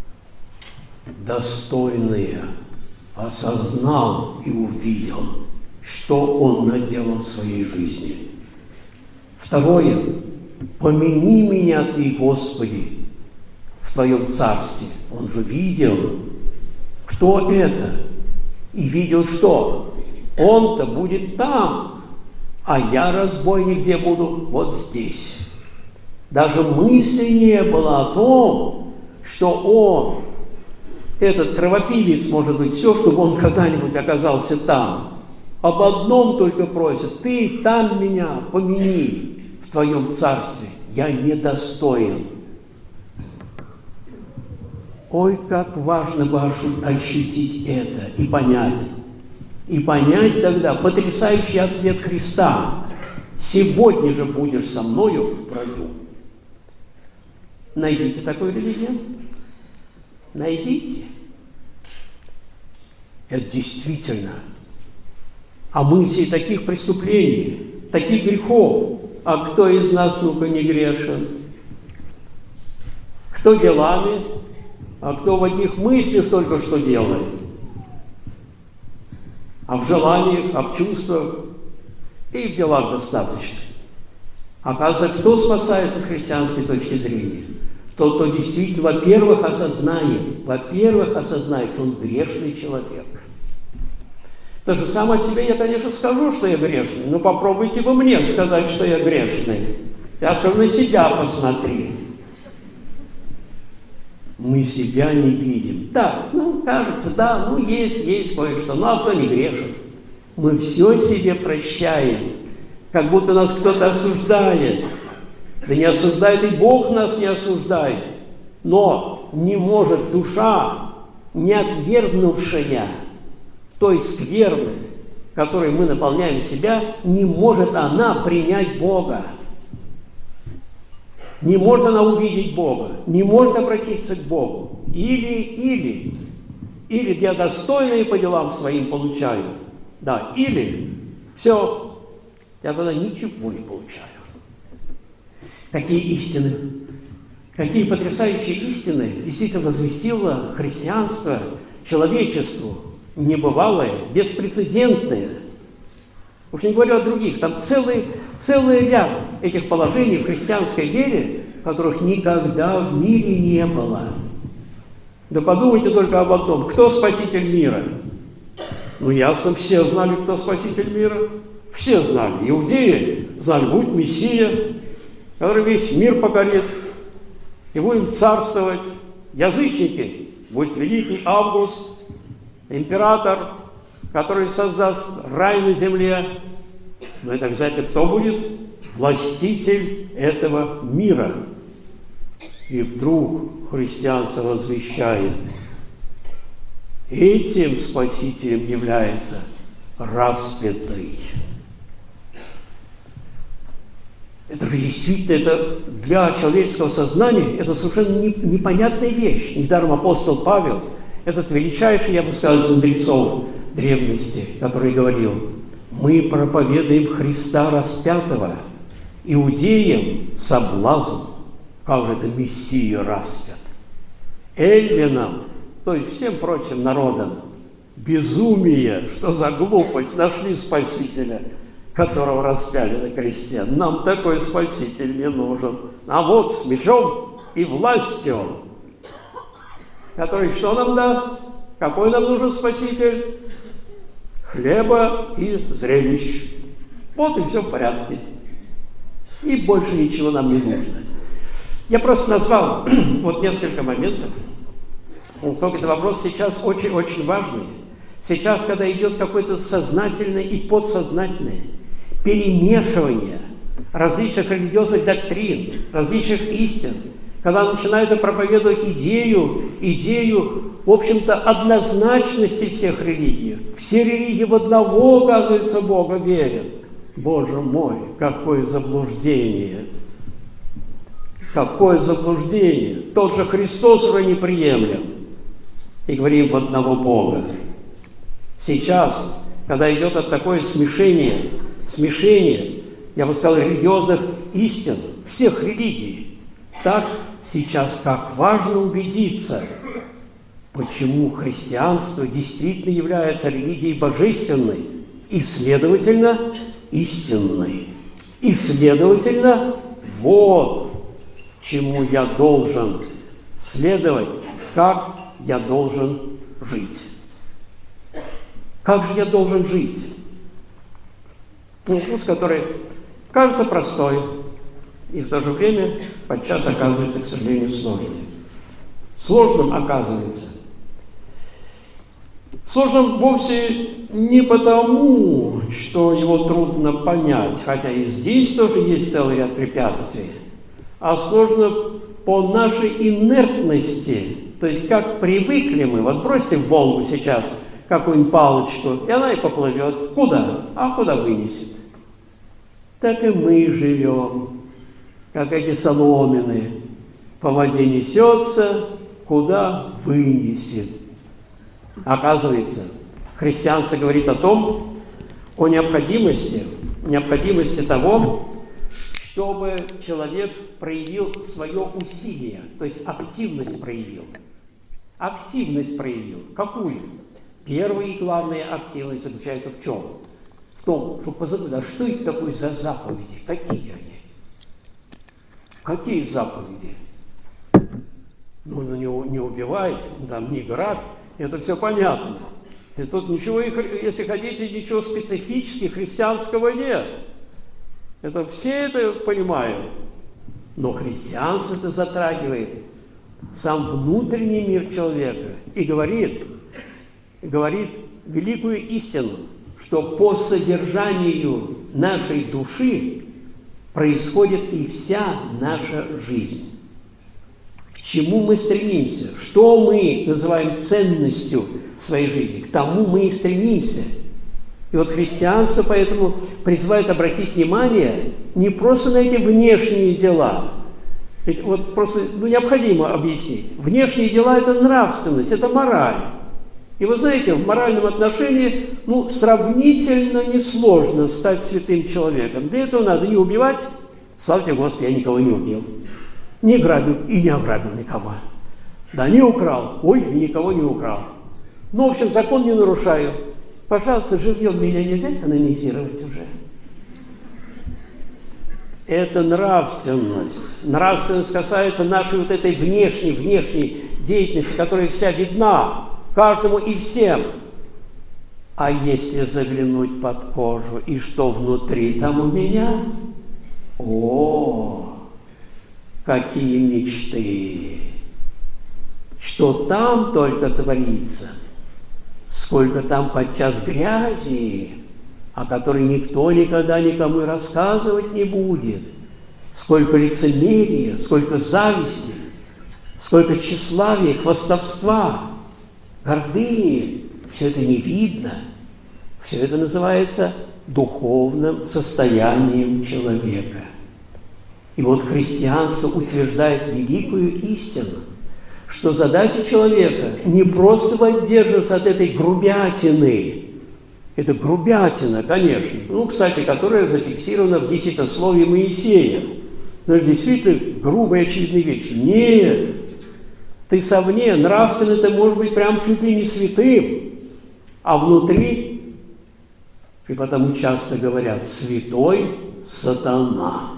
Достойные. Осознал и увидел, что он наделал в своей жизни. Второе. Помяни меня Ты, Господи, в Твоем Царстве. Он же видел, кто это. И видел, что он-то будет там, а я, разбойник, где буду? Вот здесь. Даже мысли не было о том, что он, этот кровопивец, может быть, все, чтобы он когда-нибудь оказался там. Об одном только просит: Ты там меня помяни в Твоем Царстве. Я недостоин. Ой, как важно бы ощутить это и понять. И понять тогда потрясающий ответ Христа: сегодня же будешь со мною в раю. Найдите такую религию. Найдите. Это действительно омытие таких преступлений, таких грехов. А кто из нас, ну-ка, не грешен? Кто делами, а кто в одних мыслях только что делает? А в желаниях, а в чувствах и в делах достаточно. Оказывается, кто спасается с христианской точки зрения? Тот, кто действительно, во-первых, осознает, во-первых, осознает, что он грешный человек. То же самое о себе я, конечно, скажу, что я грешный, но попробуйте вы мне сказать, что я грешный. Я скажу: на себя посмотри. Мы себя не видим. Так, ну, кажется, да, ну, есть, есть кое-что, ну, а кто не грешен? Мы все себе прощаем, как будто нас кто-то осуждает. Да не осуждает и Бог нас не осуждает. Но не может душа, не отвергнувшая той скверны, которой мы наполняем себя, не может она принять Бога. Не может она увидеть Бога, не может обратиться к Богу. Или, или, или я достойный по делам своим получаю. Да, или все, я тогда ничего не получаю. Какие истины, какие потрясающие истины действительно возвестило христианство человечеству, небывалое, беспрецедентное. Уж не говорю о других, там целый, целый ряд этих положений в христианской вере, которых никогда в мире не было. Да подумайте только об одном: кто спаситель мира? Ну, ясно, все знали, кто спаситель мира. Все знали. Иудеи знали: будет Мессия, который весь мир покорит, и будем царствовать. Язычники: будет великий Август, император, который создаст рай на земле. Но это обязательно кто будет? Властитель этого мира. И вдруг христианство возвещает: этим спасителем является распятый. Это же действительно, это для человеческого сознания, это совершенно непонятная вещь. Недаром апостол Павел, этот величайший, я бы сказал, из мудрецов древности, который говорил: мы проповедуем Христа распятого, иудеям соблазн, как же это Мессия распят, эллинам, то есть всем прочим народам, безумие, что за глупость, нашли Спасителя, которого распяли на кресте. Нам такой Спаситель не нужен. А вот с мечом и властью, который что нам даст? Какой нам нужен Спаситель? Хлеба и зрелищ. Вот и все в порядке. И больше ничего нам не нужно. Я просто назвал вот несколько моментов. Поскольку это вопрос сейчас очень-очень важный. Сейчас, когда идет какое-то сознательное и подсознательное перемешивание различных религиозных доктрин, различных истин, когда начинают проповедовать идею, идею, в общем-то, однозначности всех религий. Все религии в одного, оказывается, Бога верят. Боже мой, какое заблуждение! Какое заблуждение! Тот же Христос уже неприемлем. И говорим в одного Бога. Сейчас, когда идет от такое смешение, смешение, я бы сказал, религиозных истин, всех религий, так сейчас как важно убедиться, почему христианство действительно является религией божественной и, следовательно, истинной. И, следовательно, вот чему я должен следовать, как я должен жить. Как же я должен жить? Вопрос, который кажется простой, и в то же время подчас оказывается, к сожалению, сложным. Сложным оказывается. Сложным вовсе не потому, что его трудно понять, хотя и здесь тоже есть целый ряд препятствий, а сложно по нашей инертности, то есть как привыкли мы, вот бросьте в Волгу сейчас какую-нибудь палочку, и она и поплывет. Куда? А куда вынесет? Так и мы живем, как эти соломины. По воде несется, куда вынесет. Оказывается, христианство говорит о том, о необходимости, необходимости того, чтобы человек проявил свое усилие, то есть активность проявил. Активность проявил. Какую? Первая и главная активность заключается в чем? В том, чтобы позабыть, а что это такое за заповеди? Какие они? Какие заповеди? Ну, не, не убивай, там, не грабь, это все понятно. И тут ничего, если хотите, ничего специфически христианского нет. Это все это понимают. Но христианство это затрагивает сам внутренний мир человека и говорит, говорит великую истину, что по содержанию нашей души происходит и вся наша жизнь. К чему мы стремимся? Что мы называем ценностью своей жизни? К тому мы и стремимся. И вот христианство поэтому призывает обратить внимание не просто на эти внешние дела. Ведь вот просто ну, необходимо объяснить. Внешние дела – это нравственность, это мораль. И вы знаете, в моральном отношении ну, сравнительно несложно стать святым человеком. Для этого надо не убивать. Славьте Господи, я никого не убил. Не грабил и не ограбил никого. Да, не украл. Ой, и никого не украл. Ну, в общем, закон не нарушаю. Пожалуйста, живьем меня нельзя канонизировать уже. Это нравственность. Нравственность касается нашей вот этой внешней, внешней деятельности, которая вся видна каждому и всем. А если заглянуть под кожу, и что внутри там у меня? О, какие мечты! Что там только творится! Сколько там подчас грязи, о которой никто никогда никому и рассказывать не будет. Сколько лицемерия, сколько зависти, сколько тщеславия, хвастовства, гордыни. Все это не видно. Все это называется духовным состоянием человека. И вот христианство утверждает великую истину, что задача человека не просто воздерживаться от этой грубятины. Это грубятина, конечно. Ну, кстати, которая зафиксирована в десятословии Моисея. Но это действительно грубая, очевидная вещь. Нет. Ты совне, нравственно ты можешь быть прям чуть ли не святым. А внутри, и потому часто говорят, святой сатана.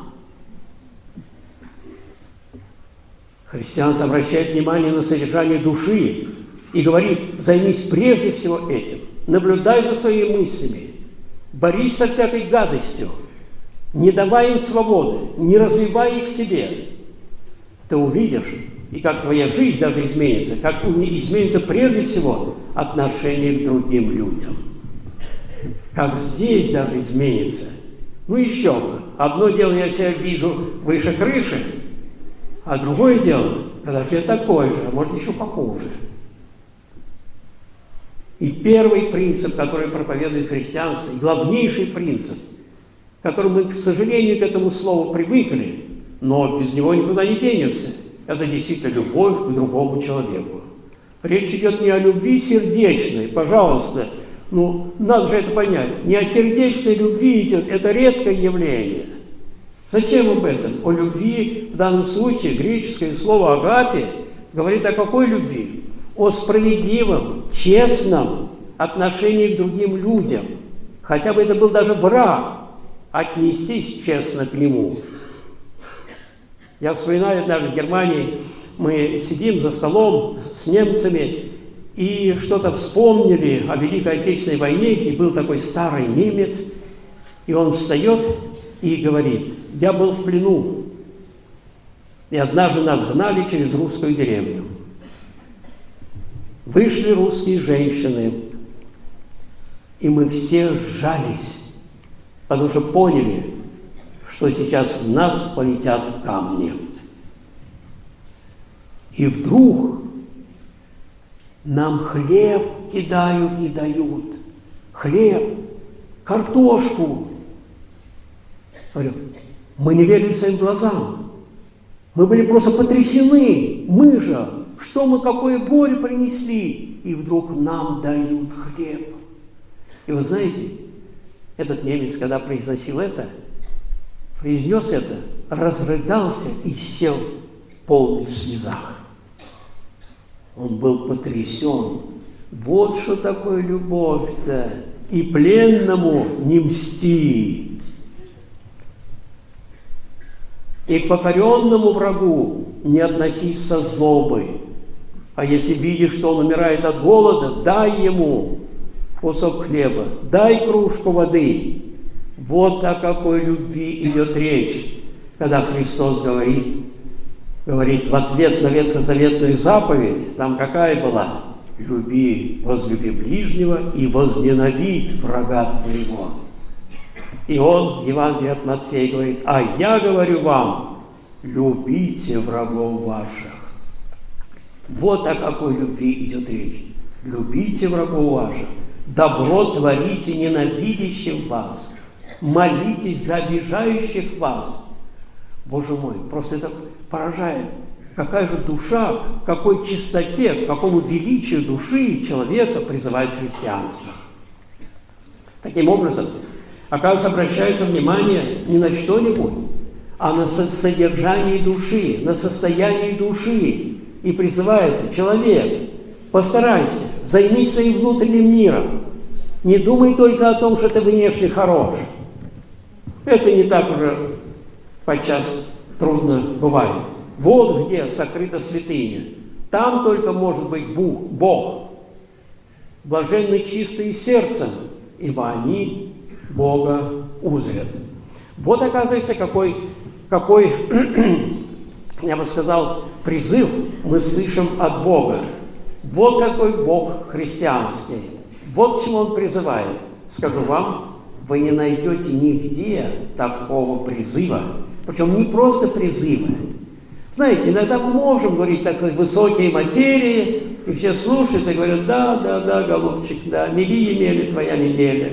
Христианство обращает внимание на содержание души и говорит, займись прежде всего этим. Наблюдай за своими мыслями, борись со всякой гадостью, не давай им свободы, не развивай их в себе. Ты увидишь, и как твоя жизнь даже изменится, как изменится прежде всего отношение к другим людям. Как здесь даже изменится. Ну еще бы. Одно дело, я себя вижу выше крыши, а другое дело, когда же я такой же, а может еще похуже. И первый принцип, который проповедует христианство, и главнейший принцип, к которому мы, к сожалению, к этому слову привыкли, но без него никуда не денешься, это действительно любовь к другому человеку. Речь идет не о любви сердечной, пожалуйста, ну, надо же это понять. Не о сердечной любви идет, это редкое явление. Зачем об этом? О любви, в данном случае, греческое слово «агапе» говорит о какой любви? О справедливом, честном отношении к другим людям. Хотя бы это был даже враг, отнесись честно к нему. Я вспоминаю, однажды в Германии мы сидим за столом с немцами и что-то вспомнили о Великой Отечественной войне, и был такой старый немец, и он встает и говорит, я был в плену, и однажды нас гнали через русскую деревню. Вышли русские женщины, и мы все сжались, потому что поняли, что сейчас в нас полетят камни. И вдруг нам хлеб кидают и дают. Хлеб, картошку. Говорю, мы не верили своим глазам. Мы были просто потрясены. Мы же, что мы, какое горе принесли. И вдруг нам дают хлеб. И вы знаете, этот немец, когда произносил это, произнес это, разрыдался и сел полный в слезах. Он был потрясен. Вот что такое любовь-то. И пленному не мсти. И к покоренному врагу не относись со злобой. А если видишь, что он умирает от голода, дай ему кусок хлеба, дай кружку воды. Вот о какой любви идет речь, когда Христос говорит, говорит в ответ на ветхозаветную заповедь, там какая была? Люби, возлюби ближнего и возненавидь врага твоего. И он, Евангелие от Матфея, говорит, а я говорю вам, любите врагов ваших. Вот о какой любви идет речь. Любите врагов ваших, добро творите ненавидящим вас, молитесь за обижающих вас. Боже мой, просто это поражает. Какая же душа, к какой чистоте, к какому величию души человека призывает христианство. Таким образом, оказывается, обращается внимание не на что-нибудь, а на содержание души, на состояние души. И призывается, человек, постарайся, займись своим внутренним миром. Не думай только о том, что ты внешне хорош. Это не так уже подчас трудно бывает. Вот где сокрыта святыня. Там только может быть Бог. Блаженны чистые сердцем, ибо они Бога узрят. Вот, оказывается, какой, какой я бы сказал, призыв мы слышим от Бога. Вот какой Бог христианский. Вот к чему Он призывает. Скажу вам, вы не найдете нигде такого призыва. Причем не просто призыва. Знаете, иногда мы можем говорить, так сказать, высокие материи, и все слушают и говорят, да, да, да, голубчик, да, мели имели твоя неделя.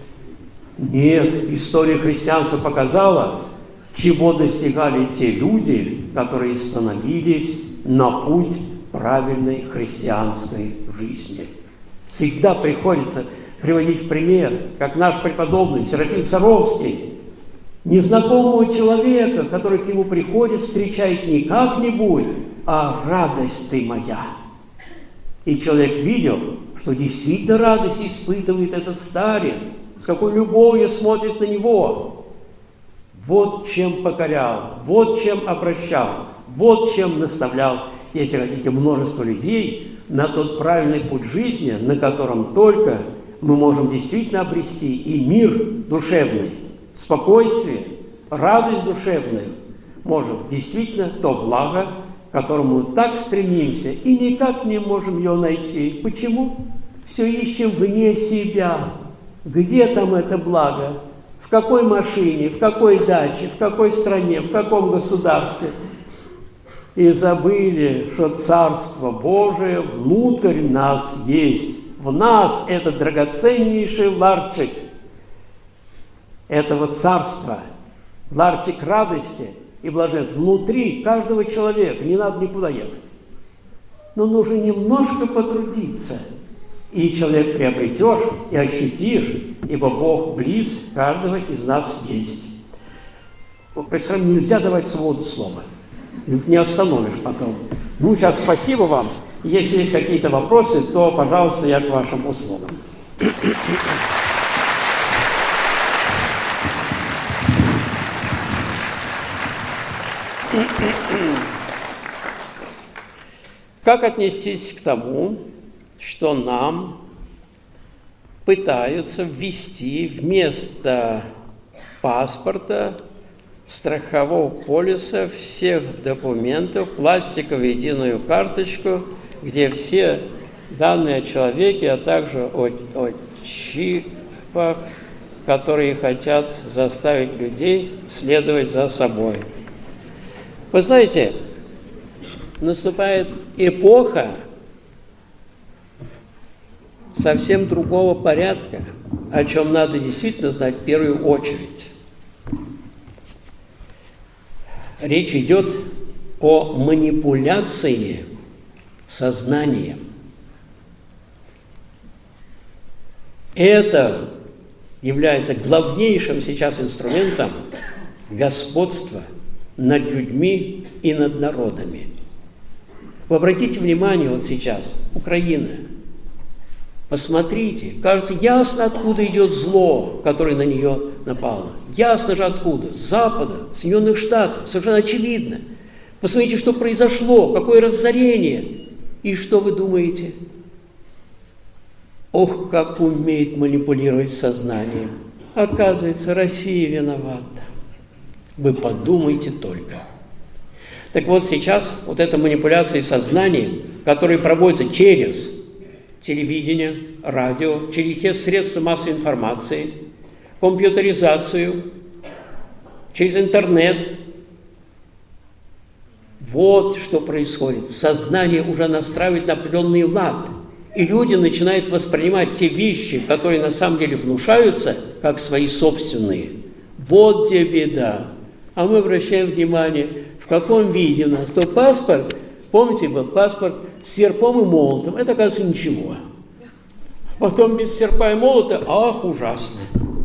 Нет, история христианства показала, чего достигали те люди, которые становились на путь правильной христианской жизни. Всегда приходится приводить в пример, как наш преподобный Серафим Саровский, незнакомого человека, который к нему приходит, встречает не как-нибудь, а радость ты моя. И человек видел, что действительно радость испытывает этот старец, с какой любовью смотрит на него. Вот чем покорял, вот чем обращал, вот чем наставлял, если хотите, множество людей на тот правильный путь жизни, на котором только мы можем действительно обрести и мир душевный, спокойствие, радость душевную, можем действительно то благо, к которому мы так стремимся и никак не можем ее найти. Почему? Все ищем вне себя. Где там это благо? В какой машине, в какой даче, в какой стране, в каком государстве? И забыли, что Царство Божие внутрь нас есть. В нас это драгоценнейший ларчик этого царства, ларчик радости и блаженства внутри каждого человека. Не надо никуда ехать. Но нужно немножко потрудиться. И человек приобретешь и ощутишь, ибо Бог близ каждого из нас есть. Представляем, нельзя давать свободу слова. Не остановишь потом. Ну, сейчас спасибо вам. Если есть какие-то вопросы, то, пожалуйста, я к вашим услугам. Как отнестись к тому, что нам пытаются ввести вместо паспорта, страхового полиса, всех документов, пластиковую единую карточку, где все данные о человеке, а также о, о чипах, которые хотят заставить людей следовать за собой. Вы знаете, наступает эпоха совсем другого порядка, о чем надо действительно знать в первую очередь. Речь идет о манипуляции сознанием. Это является главнейшим сейчас инструментом господства над людьми и над народами. Вы обратите внимание вот сейчас, Украина. Посмотрите, кажется, ясно, откуда идет зло, которое на нее напало. Ясно же откуда. С Запада, Соединенных Штатов, совершенно очевидно. Посмотрите, что произошло, какое разорение. И что вы думаете? Ох, как умеет манипулировать сознанием. Оказывается, Россия виновата. Вы подумайте только. Так вот сейчас вот эта манипуляция сознанием, которая проводится через телевидение, радио, через те средства массовой информации, компьютеризацию, через интернет. Вот что происходит. Сознание уже настраивает на определенный лад. И люди начинают воспринимать те вещи, которые на самом деле внушаются, как свои собственные. Вот где беда. А мы обращаем внимание, в каком виде у нас. То паспорт, помните, был паспорт с серпом и молотом. Это, оказывается, ничего. Потом без серпа и молота, ах, ужасно.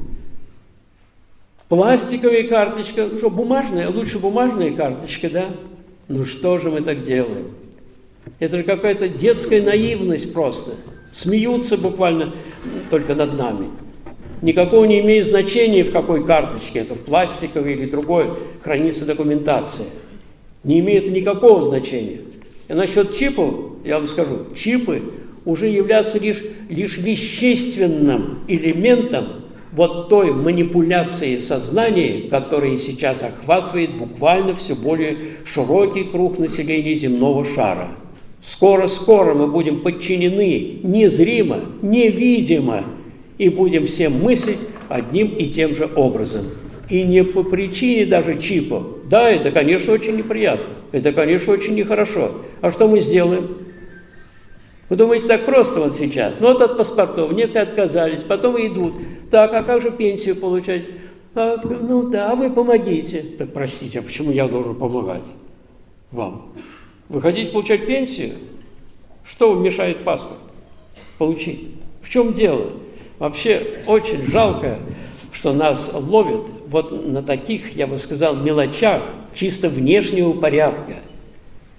Пластиковая карточка, ну что, бумажная, лучше бумажная карточка, да? Ну что же мы так делаем? Это же какая-то детская наивность просто. Смеются буквально только над нами. Никакого не имеет значения, в какой карточке, это в пластиковой или другой, хранится документация. Не имеет никакого значения. И насчет чипов, я вам скажу, чипы уже являются лишь, лишь вещественным элементом вот той манипуляции сознания, которая сейчас охватывает буквально все более широкий круг населения земного шара. Скоро-скоро мы будем подчинены незримо, невидимо, и будем все мыслить одним и тем же образом. И не по причине даже чипов. Да, это, конечно, очень неприятно. Это, конечно, очень нехорошо. А что мы сделаем? Вы думаете, так просто вот сейчас? Ну, вот от паспортов некоторые отказались, потом идут. Так, а как же пенсию получать? А, ну да, вы помогите. Так, простите, а почему я должен помогать вам? Вы хотите получать пенсию? Что вам мешает паспорт получить? В чем дело? Вообще очень жалко, что нас ловят вот на таких, я бы сказал, мелочах чисто внешнего порядка,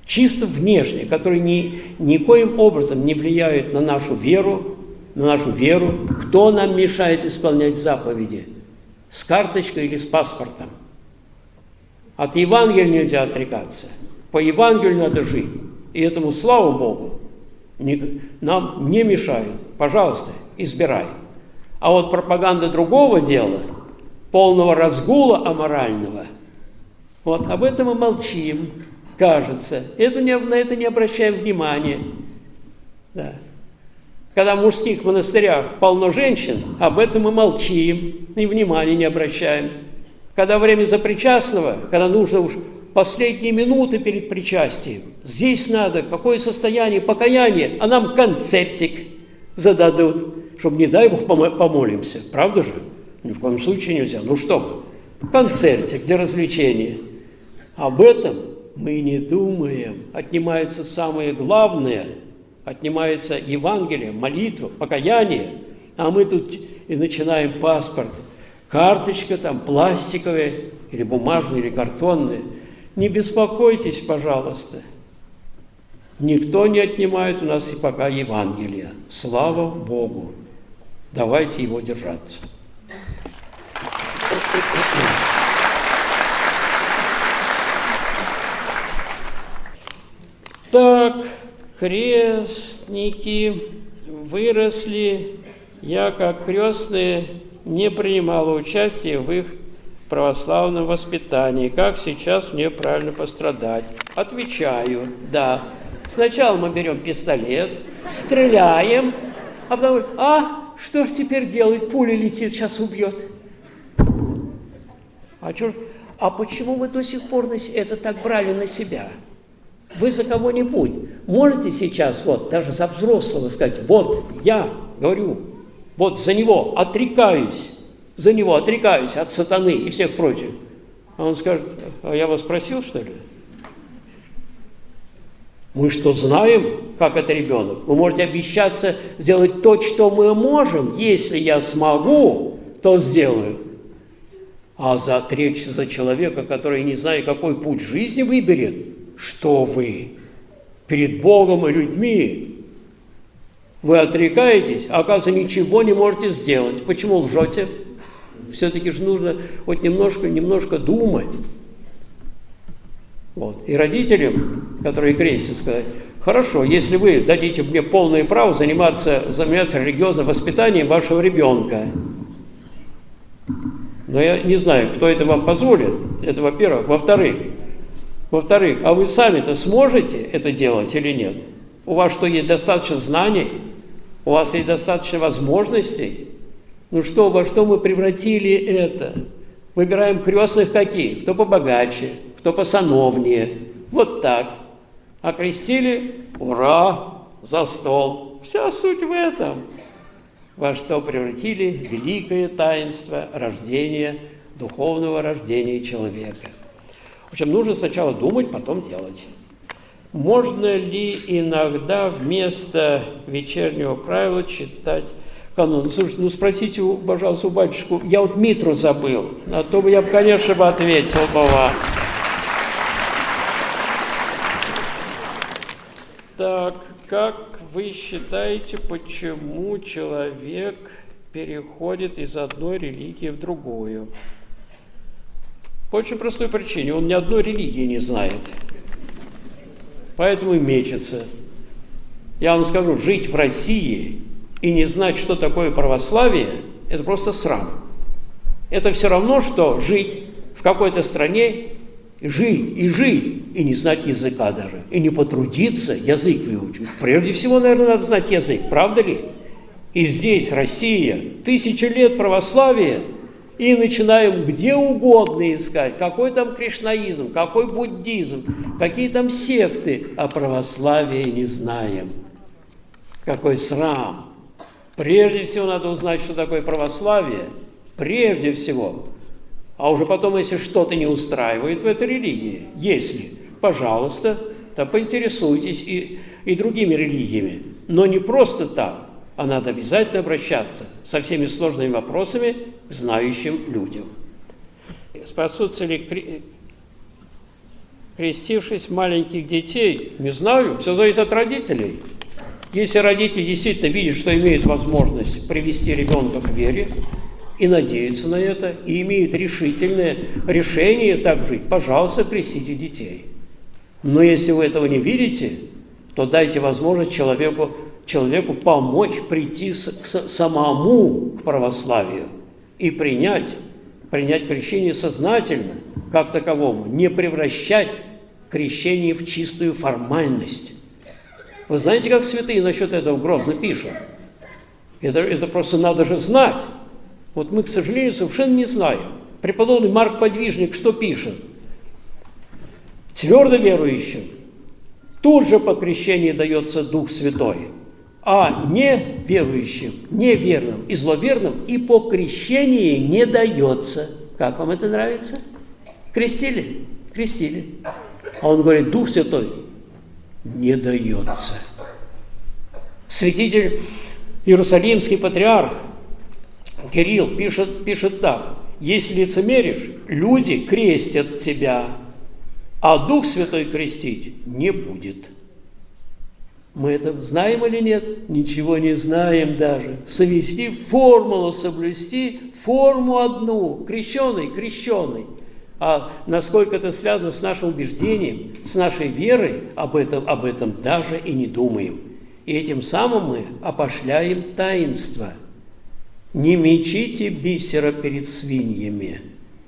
чисто внешние, которые ни, никоим образом не влияют на нашу веру, на нашу веру. Кто нам мешает исполнять заповеди? С карточкой или с паспортом? От Евангелия нельзя отрекаться. По Евангелию надо жить. И этому, слава Богу, не, нам не мешают. Пожалуйста, избирай. А вот пропаганда другого дела, полного разгула аморального, вот об этом мы молчим, кажется. Это не, на это не обращаем внимания. Да. Когда в мужских монастырях полно женщин, об этом мы молчим и внимания не обращаем. Когда время запричастного, когда нужно уж последние минуты перед причастием, здесь надо, какое состояние покаяния, а нам концертик зададут, чтобы, не дай Бог, помолимся. Правда же? Ни в коем случае нельзя. Ну что, концертик для развлечения. Об этом мы не думаем. Отнимается самое главное, отнимается Евангелие, молитва, покаяние, а мы тут и начинаем паспорт. Карточка там пластиковая, или бумажная, или картонная. Не беспокойтесь, пожалуйста. Никто не отнимает у нас и пока Евангелия. Слава Богу. Давайте его держаться. Так, крестники выросли. Я, как крестные, не принимала участия в их православном воспитании. Как сейчас мне правильно пострадать? Отвечаю, да. Сначала мы берем пистолет, стреляем, а потом, а, что ж теперь делать? Пуля летит, сейчас убьет. А, чё, а почему вы до сих пор это так брали на себя? Вы за кого-нибудь можете сейчас, вот, даже за взрослого сказать, вот, я говорю, вот за него отрекаюсь, за него отрекаюсь от сатаны и всех прочих. А он скажет, а я вас просил, что ли? Мы что, знаем, как это ребенок? Вы можете обещаться сделать то, что мы можем. Если я смогу, то сделаю. А за отречься за человека, который не знает, какой путь жизни выберет, что вы? Перед Богом и людьми вы отрекаетесь, а оказывается, ничего не можете сделать. Почему лжете? Все-таки же нужно хоть немножко, немножко думать. Вот. И родителям, которые крестятся, сказать, хорошо, если вы дадите мне полное право заниматься, заниматься религиозным воспитанием вашего ребенка. Но я не знаю, кто это вам позволит. Это, во-первых. Во-вторых, во-вторых, а вы сами-то сможете это делать или нет? У вас что, есть достаточно знаний? У вас есть достаточно возможностей? Ну что, во что мы превратили это? Выбираем крестных каких? Кто побогаче, кто посановнее. Вот так. Окрестили, ура, за стол. Вся суть в этом. Во что превратили великое таинство рождения, духовного рождения человека. В общем, нужно сначала думать, потом делать. Можно ли иногда вместо вечернего правила читать канон? Слушайте, ну спросите, пожалуйста, у батюшку, я вот митру забыл, а то бы я, конечно, бы ответил бы вам. Так, как вы считаете, почему человек переходит из одной религии в другую? По очень простой причине, он ни одной религии не знает. Поэтому и мечется. Я вам скажу, жить в России и не знать, что такое православие, это просто срам. Это все равно, что жить в какой-то стране, жить и жить, и не знать языка даже, и не потрудиться язык выучить. Прежде всего, наверное, надо знать язык, правда ли? И здесь Россия, тысячи лет православия, и начинаем где угодно искать, какой там кришнаизм, какой буддизм, какие там секты, а православие не знаем. Какой срам! Прежде всего надо узнать, что такое православие, прежде всего. А уже потом, если что-то не устраивает в этой религии, если, пожалуйста, то поинтересуйтесь и, и другими религиями. Но не просто так, а надо обязательно обращаться со всеми сложными вопросами к знающим людям. Спасутся ли крестившись маленьких детей, не знаю, все зависит от родителей. Если родители действительно видят, что имеют возможность привести ребенка к вере и надеются на это, и имеют решительное решение так жить, пожалуйста, крестите детей. Но если вы этого не видите, то дайте возможность человеку, человеку помочь прийти с, к самому к православию и принять, принять крещение сознательно, как таковому, не превращать крещение в чистую формальность. Вы знаете, как святые насчет этого грозно пишут? Это, это просто надо же знать. Вот мы, к сожалению, совершенно не знаем. Преподобный Марк Подвижник что пишет? Твердо верующим тут же по крещению дается Дух Святой, а неверующим, неверным и зловерным и по крещению не дается. Как вам это нравится? Крестили? Крестили. А он говорит, Дух Святой не дается. Святитель Иерусалимский патриарх Кирилл пишет, пишет так. Если лицемеришь, люди крестят тебя, а Дух Святой крестить не будет. Мы это знаем или нет? Ничего не знаем даже. Совести формулу, соблюсти форму одну. Крещеный, крещеный. А насколько это связано с нашим убеждением, с нашей верой, об этом, об этом даже и не думаем. И этим самым мы опошляем таинство. Не мечите бисера перед свиньями.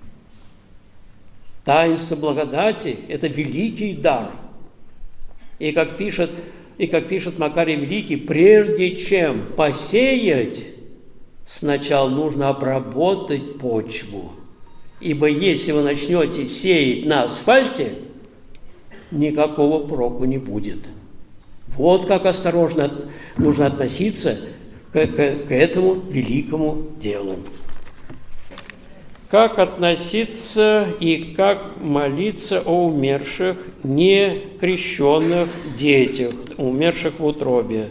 Таинство благодати – это великий дар. И как пишет, и как пишет Макарий Великий, прежде чем посеять, сначала нужно обработать почву. Ибо если вы начнете сеять на асфальте, никакого проку не будет. Вот как осторожно нужно относиться к, к, к этому великому делу. Как относиться и как молиться о умерших, некрещенных детях, умерших в утробе?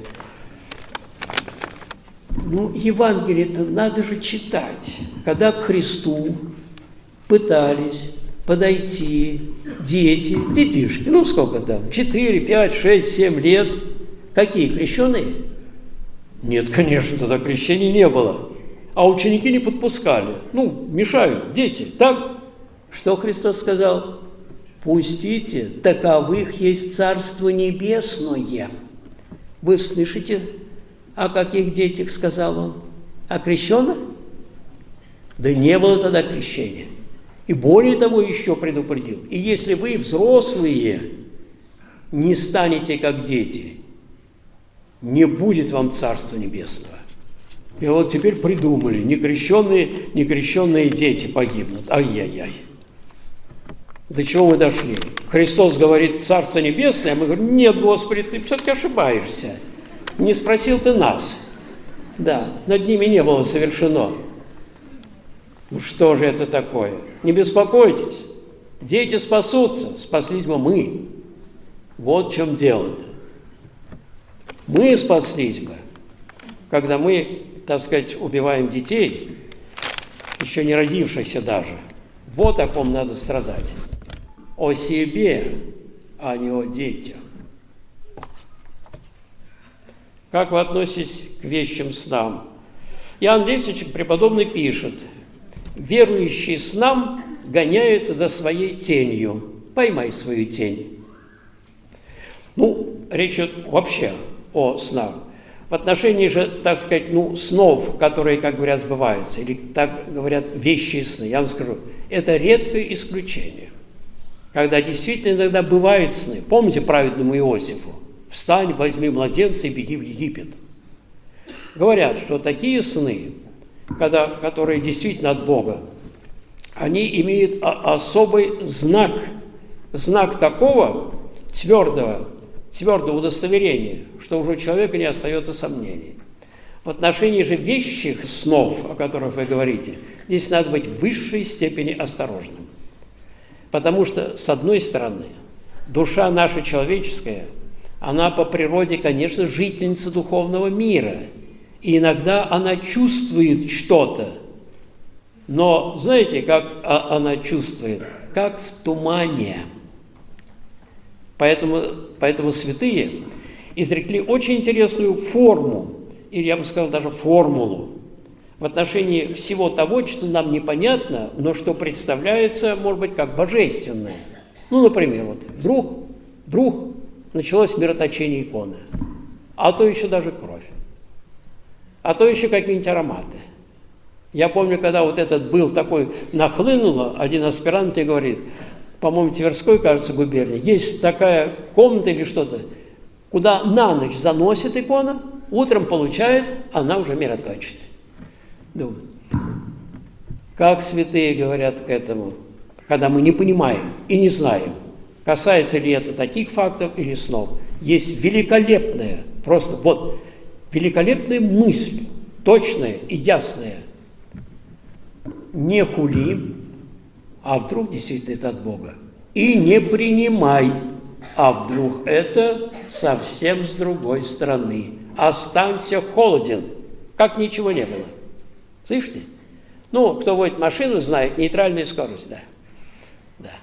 Ну, Евангелие-то надо же читать. Когда к Христу пытались подойти дети, детишки, ну сколько там, четыре, пять, шесть, семь лет. Какие, крещеные? Нет, конечно, тогда крещения не было. А ученики не подпускали. Ну, мешают дети. Так, что Христос сказал? Пустите, таковых есть Царство Небесное. Вы слышите, о каких детях сказал он? О крещенных? Да не было тогда крещения. И более того еще предупредил. И если вы, взрослые, не станете как дети, не будет вам Царства Небесного. И вот теперь придумали, некрещенные, некрещенные дети погибнут. Ай-яй-яй. До чего мы дошли? Христос говорит, Царство Небесное, а мы говорим, нет, Господи, ты все-таки ошибаешься. Не спросил ты нас. Да, над ними не было совершено. Ну что же это такое? Не беспокойтесь. Дети спасутся. Спаслись бы мы. Вот в чем дело-то. Мы спаслись бы, когда мы, так сказать, убиваем детей, еще не родившихся даже. Вот о ком надо страдать. О себе, а не о детях. Как вы относитесь к вещим снам? Иоанн Лесичек преподобный пишет, верующий снам гоняется за своей тенью. Поймай свою тень. Ну, речь идет вообще о снах. В отношении же, так сказать, ну, снов, которые, как говорят, сбываются, или так говорят, вещи сны, я вам скажу, это редкое исключение. Когда действительно иногда бывают сны. Помните праведному Иосифу? Встань, возьми младенца и беги в Египет. Говорят, что такие сны, когда, которые действительно от Бога, они имеют особый знак, знак такого твердого, твердого удостоверения, что уже у человека не остается сомнений. В отношении же вещих снов, о которых вы говорите, здесь надо быть в высшей степени осторожным. Потому что, с одной стороны, душа наша человеческая, она по природе, конечно, жительница духовного мира. И иногда она чувствует что-то. Но знаете, как она чувствует? Как в тумане. Поэтому, поэтому святые изрекли очень интересную форму, или я бы сказал даже формулу, в отношении всего того, что нам непонятно, но что представляется, может быть, как божественное. Ну, например, вот вдруг, вдруг началось мироточение иконы, а то еще даже кровь, а то еще какие-нибудь ароматы. Я помню, когда вот этот был такой, нахлынуло, один аспирант мне говорит, по-моему, Тверской, кажется, губернии, есть такая комната или что-то, куда на ночь заносит икона, утром получает, она уже мироточит. Думаю, как святые говорят к этому, когда мы не понимаем и не знаем, касается ли это таких фактов или снов. Есть великолепная, просто вот, великолепная мысль, точная и ясная. Не хули, а вдруг действительно это от Бога. И не принимай, а вдруг это совсем с другой стороны. Останься холоден, как ничего не было. Слышите? Ну, кто водит машину, знает, нейтральная скорость, да. Да.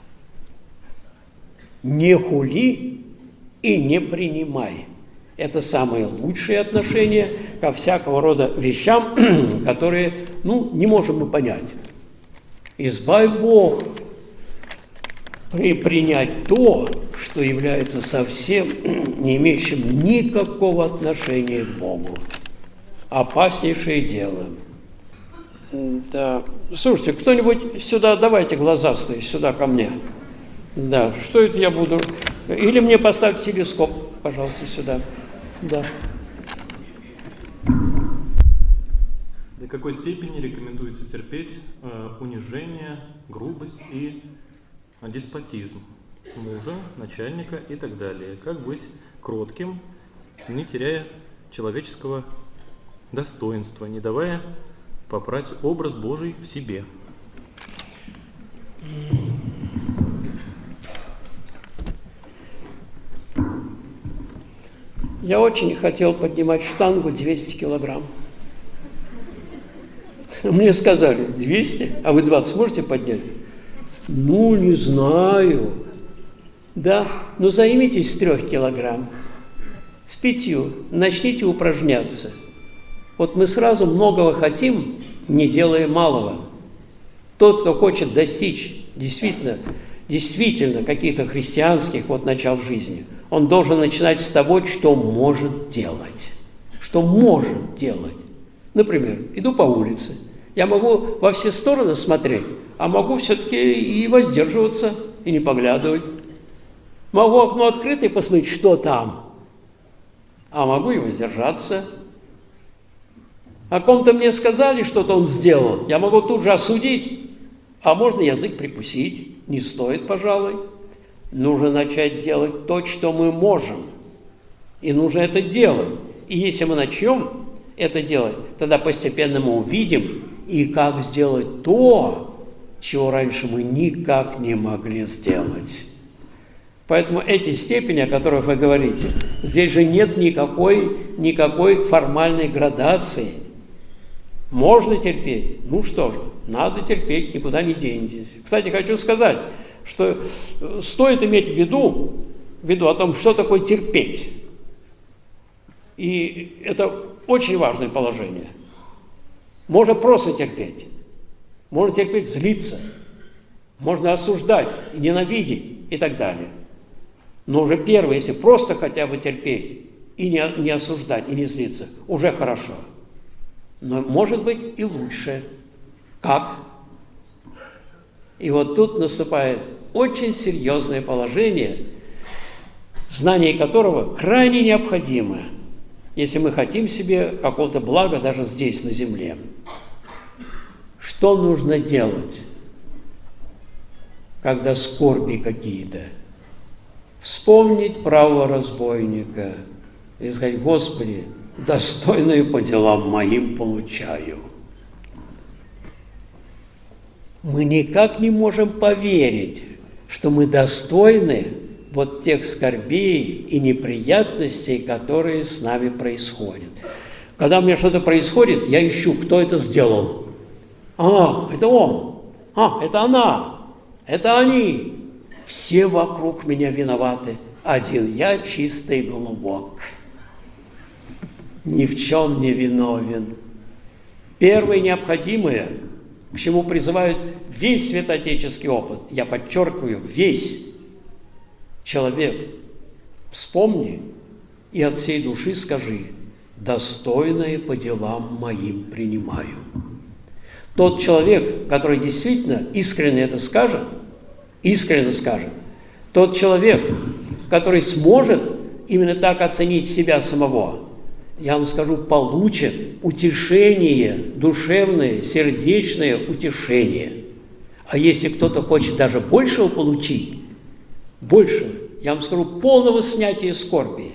Не хули и не принимай. Это самое лучшее отношение ко всякого рода вещам, которые, ну, не можем мы понять. Избавь Бог при, принять то, что является совсем не имеющим никакого отношения к Богу. Опаснейшее дело. Да. Слушайте, кто-нибудь сюда, давайте глазастые, сюда ко мне. Да, что это я буду? Или мне поставить телескоп, пожалуйста, сюда. Да. До какой степени рекомендуется терпеть э, унижение, грубость и э, деспотизм мужа, начальника и так далее? Как быть кротким, не теряя человеческого достоинства, не давая попрать образ Божий в себе? Я очень хотел поднимать штангу двести килограмм. Мне сказали, двести, а вы двадцать сможете поднять? Ну, не знаю. Да, ну займитесь с трех килограмм, с пятью, начните упражняться. Вот мы сразу многого хотим, не делая малого. Тот, кто хочет достичь действительно, действительно каких-то христианских вот начал жизни, он должен начинать с того, что может делать. Что может делать. Например, иду по улице, я могу во все стороны смотреть, а могу все-таки и воздерживаться, и не поглядывать. Могу окно открыто и посмотреть, что там, а могу и воздержаться. О ком-то мне сказали, что-то он сделал, я могу тут же осудить, а можно язык прикусить, не стоит, пожалуй. Нужно начать делать то, что мы можем, и нужно это делать. И если мы начнем это делать, тогда постепенно мы увидим, и как сделать то, чего раньше мы никак не могли сделать. Поэтому эти степени, о которых вы говорите, здесь же нет никакой, никакой формальной градации. Можно терпеть? Ну что же, надо терпеть, никуда не денетесь. Кстати, хочу сказать, что стоит иметь в виду, в виду о том, что такое терпеть. И это очень важное положение. Можно просто терпеть. Можно терпеть, злиться. Можно осуждать, ненавидеть и так далее. Но уже первое, если просто хотя бы терпеть и не, не осуждать, и не злиться, уже хорошо. Но может быть и лучше. Как? И вот тут наступает очень серьезное положение, знание которого крайне необходимо, если мы хотим себе какого-то блага даже здесь, на земле. Что нужно делать, когда скорби какие-то? Вспомнить правого разбойника и сказать: Господи, достойную по делам моим получаю. Мы никак не можем поверить, что мы достойны вот тех скорбей и неприятностей, которые с нами происходят. Когда у меня что-то происходит, я ищу, кто это сделал. А, это он, а, это она, это они. Все вокруг меня виноваты, один я чистый голубок, ни в чем не виновен. Первое необходимое, к чему призывают весь святоотеческий опыт, я подчеркиваю, весь человек, вспомни и от всей души скажи: достойное по делам моим принимаю. Тот человек, который действительно искренне это скажет, искренне скажет, тот человек, который сможет именно так оценить себя самого, я вам скажу, получит утешение, душевное, сердечное утешение. А если кто-то хочет даже большего получить, большего, я вам скажу, полного снятия скорби.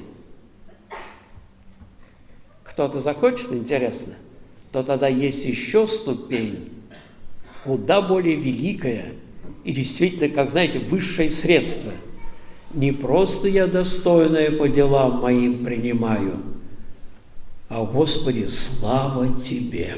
Кто-то захочет, интересно, то тогда есть еще ступень, куда более великая и действительно, как знаете, высшее средство. Не просто я достойное по делам моим принимаю, а, Господи, слава Тебе!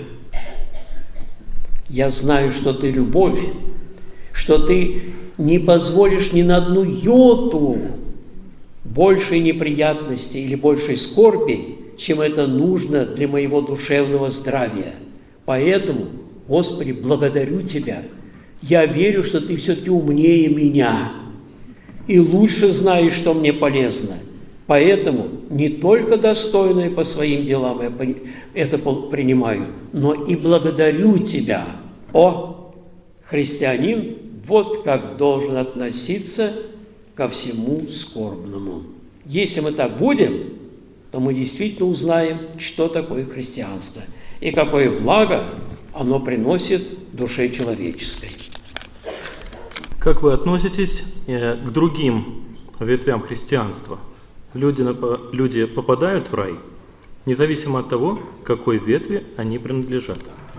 Я знаю, что Ты любовь, что Ты не позволишь ни на одну йоту большей неприятности или большей скорби, чем это нужно для моего душевного здравия. Поэтому, Господи, благодарю Тебя. Я верю, что Ты все-таки умнее меня и лучше знаешь, что мне полезно. Поэтому не только достойное по своим делам я это принимаю, но и благодарю Тебя. О, христианин, вот как должен относиться ко всему скорбному. Если мы так будем, то мы действительно узнаем, что такое христианство и какое благо оно приносит душе человеческой. Как вы относитесь к другим ветвям христианства? Люди, люди попадают в рай, независимо от того, к какой ветви они принадлежат.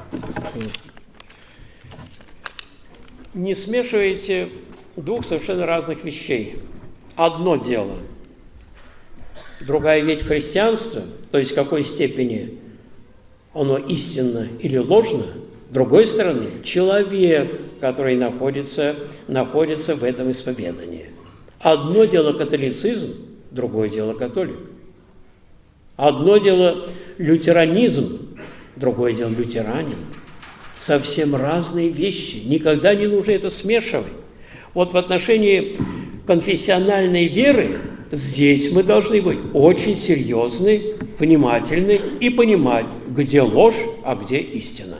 Не смешивайте двух совершенно разных вещей. Одно дело – другая ветвь христианства, то есть в какой степени оно истинно или ложно. С другой стороны, человек, который находится, находится в этом исповедании. Одно дело католицизм, другое дело католик. Одно дело лютеранизм, другое дело лютеранин. Совсем разные вещи. Никогда не нужно это смешивать. Вот в отношении конфессиональной веры здесь мы должны быть очень серьезны, внимательны и понимать, где ложь, а где истина.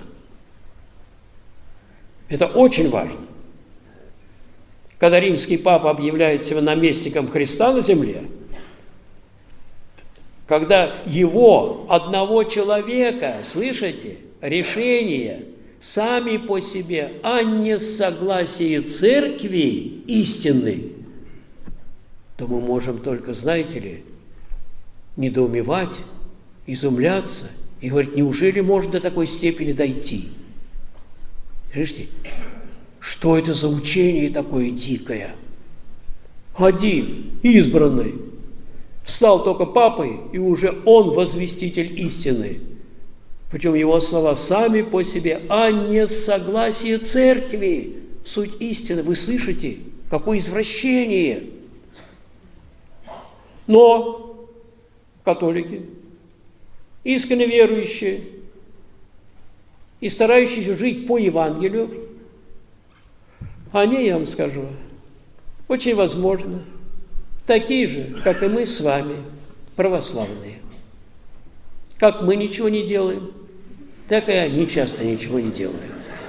Это очень важно. Когда римский папа объявляет себя наместником Христа на земле, когда его, одного человека, слышите, решение сами по себе о несогласии церкви истины, то мы можем только, знаете ли, недоумевать, изумляться и говорить, неужели можно до такой степени дойти? Слышите, что это за учение такое дикое? Один, избранный, стал только папой, и уже он возвеститель истины. Причем его слова сами по себе о несогласии церкви, суть истины. Вы слышите, какое извращение? Но католики, искренне верующие и старающиеся жить по Евангелию, они, я вам скажу, очень возможно, такие же, как и мы с вами, православные. Как мы ничего не делаем, так и они часто ничего не делают.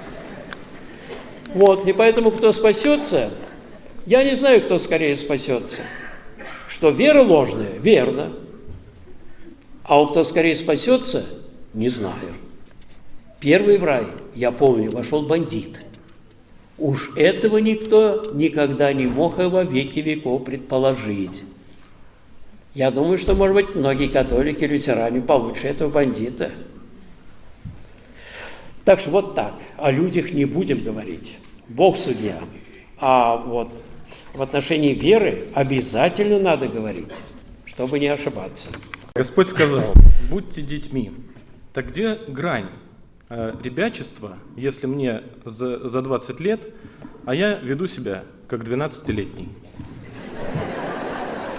Вот, и поэтому, кто спасется, я не знаю, кто скорее спасется. Что вера ложная, верно. А у кто скорее спасется, не знаю. Первый в рай, я помню, вошел бандит. Уж этого никто никогда не мог и во веки веков предположить. Я думаю, что, может быть, многие католики, лютеране получше этого бандита. Так что вот так. О людях не будем говорить. Бог судья. А вот в отношении веры обязательно надо говорить, чтобы не ошибаться. Господь сказал, будьте детьми. Так где грань э, ребячества, если мне за, за двадцать лет, а я веду себя как двенадцатилетний?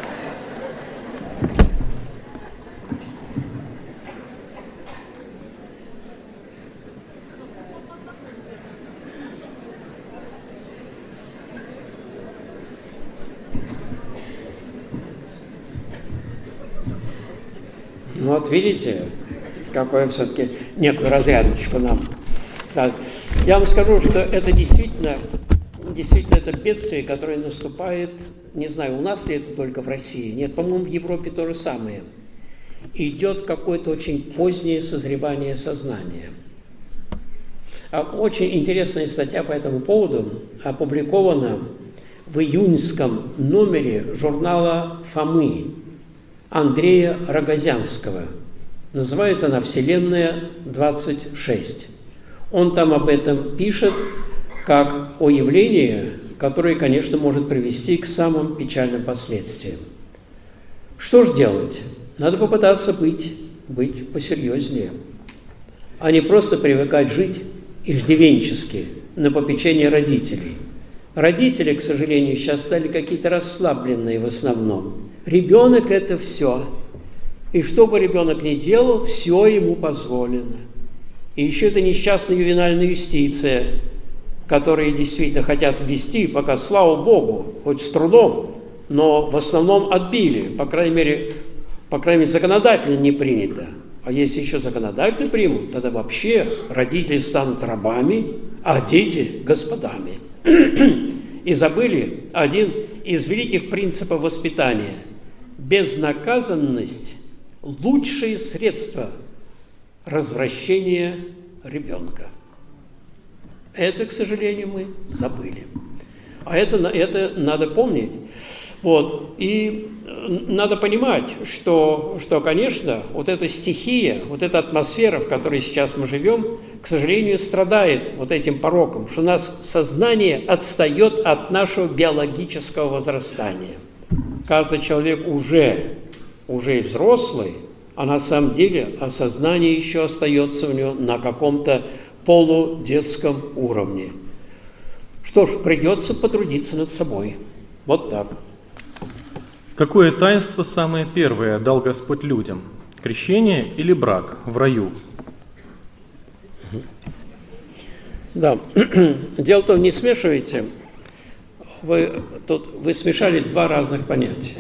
Ну вот видите, какой все-таки некую разрядочку нам. Так. Я вам скажу, что это действительно, действительно это бедствие, которое наступает, не знаю, у нас ли это только в России. Нет, по-моему, в Европе то же самое. Идет какое-то очень позднее созревание сознания. Очень интересная статья по этому поводу опубликована в июньском номере журнала «Фомы» Андрея Рогозянского. Называется она «Вселенная двадцать шесть». Он там об этом пишет как о явлении, которое, конечно, может привести к самым печальным последствиям. Что ж делать? Надо попытаться быть, быть посерьезнее, а не просто привыкать жить иждивенчески на попечение родителей. Родители, к сожалению, сейчас стали какие-то расслабленные в основном. Ребенок – это все. И что бы ребенок ни делал, все ему позволено. И еще это несчастная ювенальная юстиция, которые действительно хотят ввести, пока, слава Богу, хоть с трудом, но в основном отбили, по крайней мере, по крайней мере, законодательно не принято. А если еще законодательно примут, тогда вообще родители станут рабами, а дети – господами. И забыли один из великих принципов воспитания. Безнаказанность – лучшее средство развращения ребенка. Это, к сожалению, мы забыли. А это, это надо помнить. Вот. И надо понимать, что, что, конечно, вот эта стихия, вот эта атмосфера, в которой сейчас мы живем, к сожалению, страдает вот этим пороком, что у нас сознание отстает от нашего биологического возрастания. Каждый человек уже, уже взрослый, а на самом деле осознание еще остается у него на каком-то полудетском уровне. Что ж, придется потрудиться над собой. Вот так. Какое таинство самое первое дал Господь людям? Крещение или брак в раю? Да. Дело в том, не смешивайте. Вы, тут, вы смешали два разных понятия.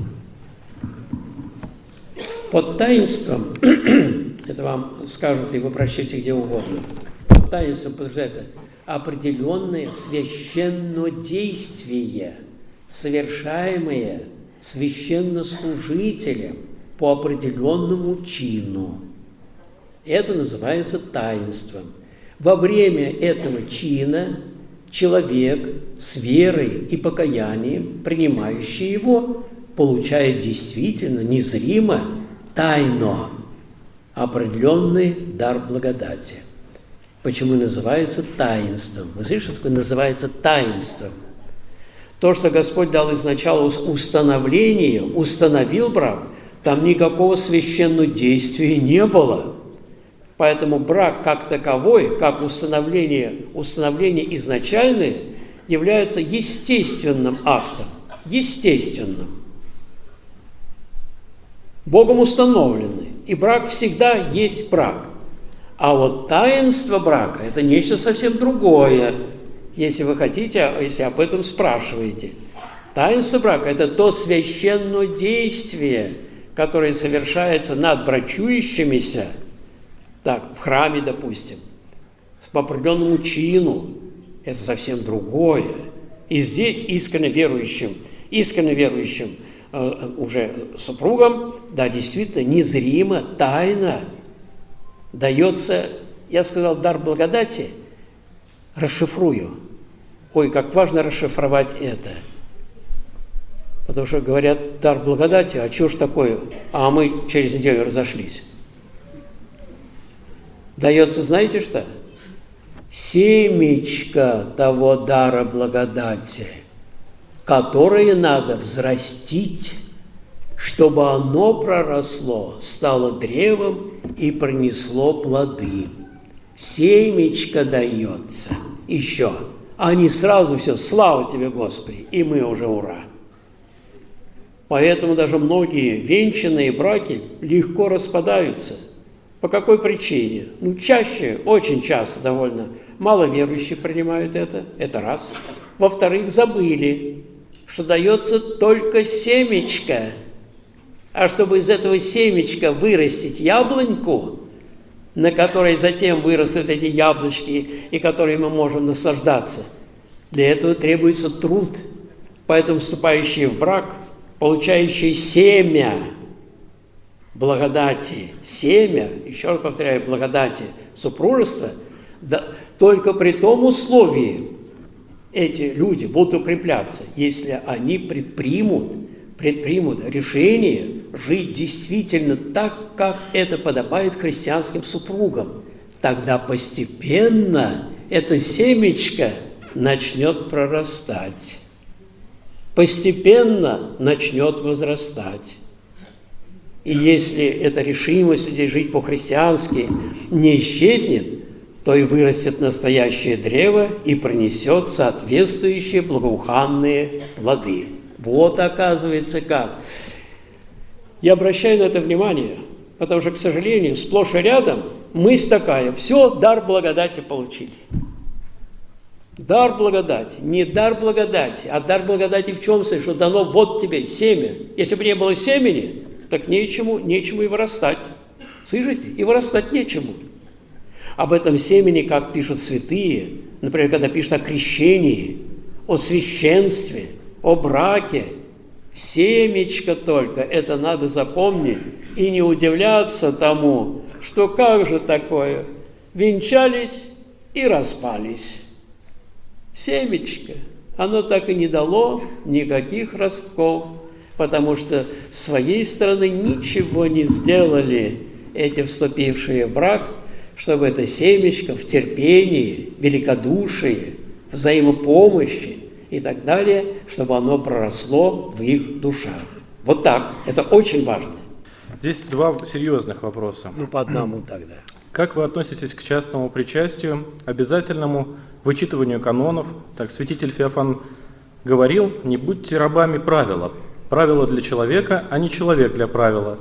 Под таинством, это вам скажут, и вы прочтете где угодно, под таинством подразумевается определенное священнодействие, совершаемое священнослужителем по определенному чину. Это называется таинством. Во время этого чина человек с верой и покаянием, принимающий его, получает действительно незримо, тайно определенный дар благодати. Почему называется таинством? Вы слышите, что такое называется таинством? То, что Господь дал изначально установление, установил брак, там никакого священного действия не было. Поэтому брак как таковой, как установление, установление изначальное, является естественным актом. Естественным. Богом установленный. И брак всегда есть брак. А вот таинство брака – это нечто совсем другое, если вы хотите, если об этом спрашиваете. Таинство брака – это то священное действие, которое совершается над брачующимися, так, в храме, допустим, по определенному чину. Это совсем другое. И здесь искренне верующим, искренне верующим э, уже супругам, да, действительно, незримо, тайно дается, я сказал, дар благодати, расшифрую. Ой, как важно расшифровать это. Потому что говорят, дар благодати, а что ж такое? А мы через неделю разошлись. Дается, знаете что? Семечко того дара благодати, которое надо взрастить, чтобы оно проросло, стало древом и принесло плоды. Семечко дается еще, а не сразу все, слава тебе, Господи, и мы уже ура. Поэтому даже многие венчанные браки легко распадаются. По какой причине? Ну, чаще, очень часто довольно мало верующих принимают это, это раз. Во-вторых, забыли, что дается только семечко, А чтобы из этого семечка вырастить яблоньку, на которой затем вырастут эти яблочки, и которой мы можем наслаждаться, для этого требуется труд. Поэтому вступающие в брак, получающие семя благодати, семя, еще раз повторяю, благодати супружества, да, только при том условии эти люди будут укрепляться, если они предпримут, предпримут решение жить действительно так, как это подобает христианским супругам. Тогда постепенно это семечко начнет прорастать, постепенно начнет возрастать. И если эта решимость людей жить по-христиански не исчезнет, то и вырастет настоящее древо и принесет соответствующие благоуханные плоды. Вот оказывается как. Я обращаю на это внимание, потому что, к сожалению, сплошь и рядом мысль такая: все, дар благодати получили. Дар благодати. Не дар благодати, а дар благодати в чем состоит? Что дано вот тебе семя. Если бы не было семени, так нечему, нечему и вырастать. Слышите? И вырастать нечему. Об этом семени, как пишут святые, например, когда пишут о крещении, о священстве, о браке, семечко только, это надо запомнить и не удивляться тому, что как же такое, венчались и распались. Семечко, оно так и не дало никаких ростков, потому что с своей стороны ничего не сделали эти вступившие в брак, чтобы это семечко в терпении, великодушии, взаимопомощи и так далее, чтобы оно проросло в их душах. Вот так. Это очень важно. Здесь два серьезных вопроса. Ну, по одному тогда. Как вы относитесь к частному причастию, обязательному вычитыванию канонов? Так святитель Феофан говорил: не будьте рабами правила. Правило для человека, а не человек для правила.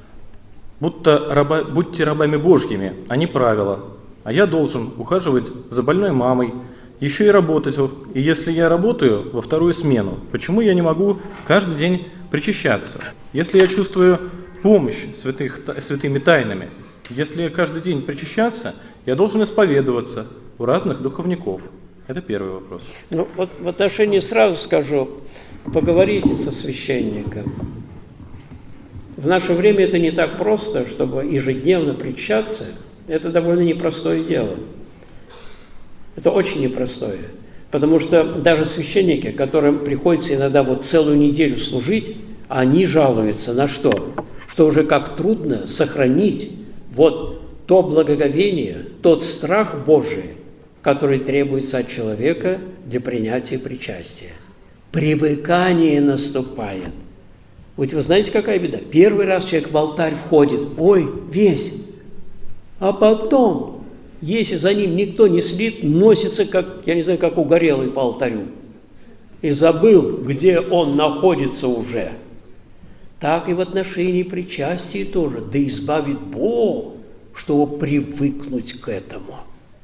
Будто раба, будьте рабами Божьими, а не правила. А я должен ухаживать за больной мамой, еще и работать. И если я работаю во вторую смену, почему я не могу каждый день причащаться? Если я чувствую помощь святых, святыми тайнами, если я каждый день причащаться, я должен исповедоваться у разных духовников. Это первый вопрос. Ну, вот в отношении сразу скажу, поговорите со священником. В наше время это не так просто, чтобы ежедневно причащаться. Это довольно непростое дело. Это очень непростое. Потому что даже священники, которым приходится иногда вот целую неделю служить, они жалуются на что? Что уже как трудно сохранить вот то благоговение, тот страх Божий, который требуется от человека для принятия причастия. Привыкание наступает. Вот вы знаете, какая беда? Первый раз человек в алтарь входит, ой, весь, а потом, если за ним никто не следит, носится, как, я не знаю, как угорелый по алтарю, и забыл, где он находится уже. Так и в отношении причастия тоже. Да избавит Бог, чтобы привыкнуть к этому.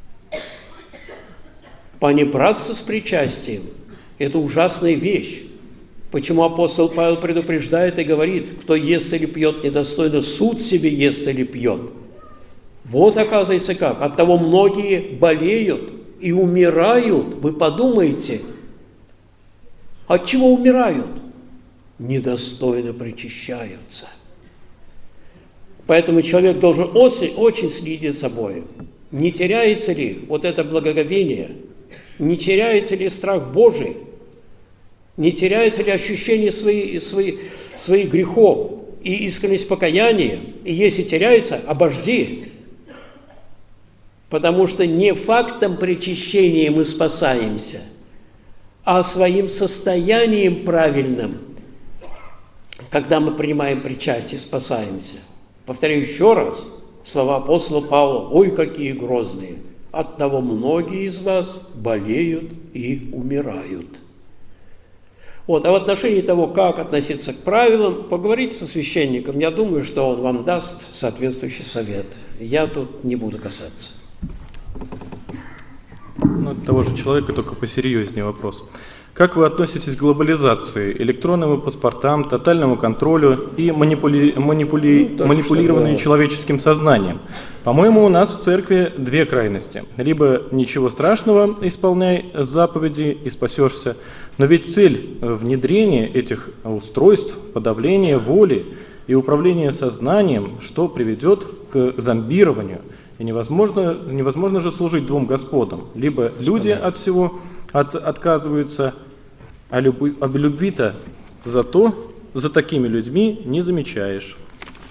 Понебраться с причастием – это ужасная вещь. Почему апостол Павел предупреждает и говорит: кто ест или пьет недостойно, суд себе ест или пьет. Вот оказывается как. Оттого многие болеют и умирают. Вы подумайте, от чего умирают? Недостойно причащаются. Поэтому человек должен очень, очень следить за собой. Не теряется ли вот это благоговение? Не теряется ли страх Божий? Не теряется ли ощущение своих, своих, своих грехов и искренность покаяния? И если теряется, обожди. Потому что не фактом причащения мы спасаемся, а своим состоянием правильным, когда мы принимаем причастие, спасаемся. Повторяю еще раз слова апостола Павла: ой, какие грозные! Оттого многие из вас болеют и умирают. Вот, а в отношении того, как относиться к правилам, поговорите со священником. Я думаю, что он вам даст соответствующий совет. Я тут не буду касаться. Ну, от того же человека, только посерьезнее вопрос. Как вы относитесь к глобализации, электронным паспортам, тотальному контролю и манипули... манипули... ну, манипулированию что, да. человеческим сознанием? По-моему, у нас в церкви две крайности. Либо ничего страшного, исполняй заповеди и спасешься. Но ведь цель внедрения этих устройств, подавления воли и управления сознанием, что приведет к зомбированию. И невозможно, невозможно же служить двум господам. Либо люди от всего от, отказываются, а, любви, а любви-то зато за такими людьми не замечаешь.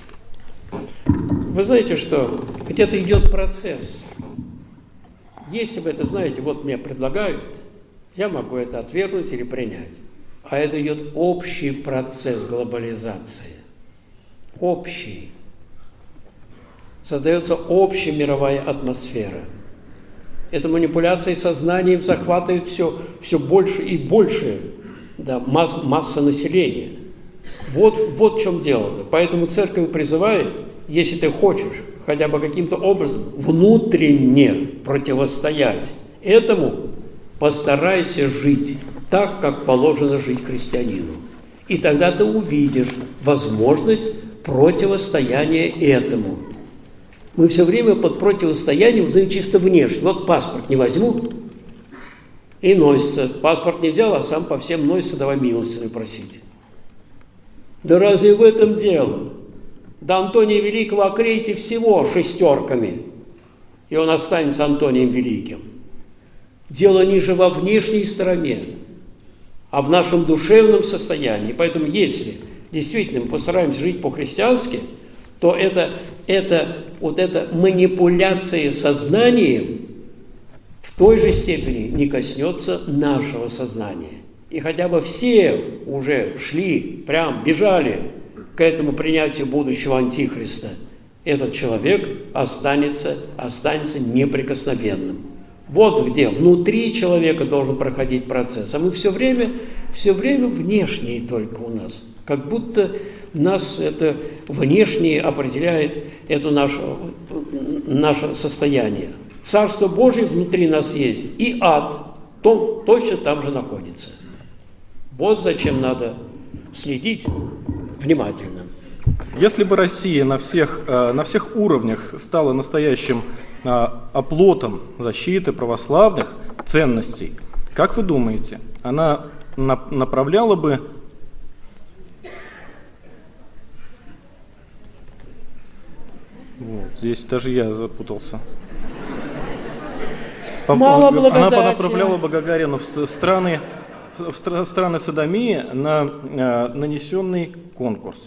Вы знаете что? Где-то идет процесс. Если вы это знаете, вот мне предлагают, я могу это отвергнуть или принять. А это идет общий процесс глобализации. Общий. Создается общая мировая атмосфера. Эта манипуляция сознанием захватывает все, все больше и больше, да, масс, масса населения. Вот, вот в чем дело-то. Поэтому церковь призывает, если ты хочешь хотя бы каким-то образом внутренне противостоять этому, постарайся жить так, как положено жить христианину. И тогда ты увидишь возможность противостояния этому. Мы все время под противостоянием узнаем чисто внешне. Вот паспорт не возьму и носится. Паспорт не взял, а сам по всем носится, давай милостыню просить. Да разве в этом дело? До Антония Великого оклейте всего шестерками, и он останется Антонием Великим. Дело не же во внешней стороне, а в нашем душевном состоянии. Поэтому если действительно мы постараемся жить по-христиански, то это, это, вот эта манипуляция сознанием в той же степени не коснется нашего сознания. И хотя бы все уже шли, прям бежали к этому принятию будущего Антихриста, этот человек останется, останется неприкосновенным. Вот где внутри человека должен проходить процесс. А мы все время, все время внешние только у нас. Как будто нас это внешнее определяет это наше, наше состояние. Царство Божие внутри нас есть, и ад то, точно там же находится. Вот зачем надо следить внимательно. Если бы Россия на всех, на всех уровнях стала настоящим оплотом защиты православных ценностей, как вы думаете, она направляла бы вот, здесь даже я запутался. Мало благодати. Она направляла бы Гагарину в страны, в страны Содомии на э, нанесенный конкурс.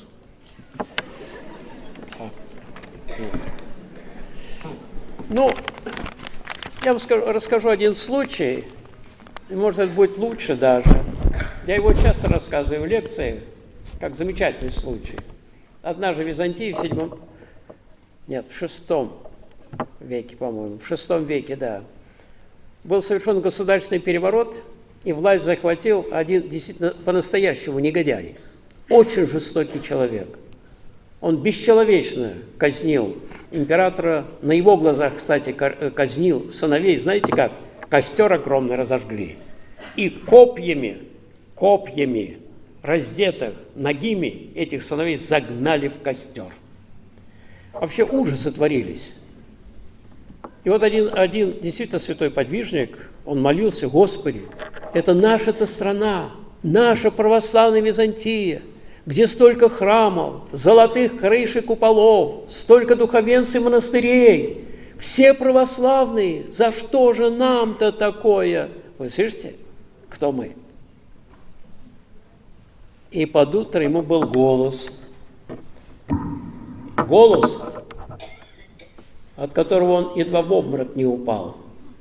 Ну, я вам скажу, расскажу один случай, может, это будет лучше даже. Я его часто рассказываю в лекциях, как замечательный случай. Однажды в Византии в седьмом, нет, в шестом веке, по-моему, в шестом веке, да, был совершен государственный переворот, и власть захватил один действительно по-настоящему негодяй, очень жестокий человек. Он бесчеловечно казнил императора, на его глазах, кстати, казнил сыновей, знаете как? Костер огромный разожгли. И копьями, копьями, раздетых, нагими этих сыновей загнали в костер. Вообще ужасы творились. И вот один, один действительно святой подвижник, он молился: Господи, это наша-то страна, наша православная Византия, где столько храмов, золотых крыш и куполов, столько духовенцев и монастырей, все православные, за что же нам-то такое? Вы слышите, кто мы? И под утро ему был голос, голос, от которого он едва в обморок не упал.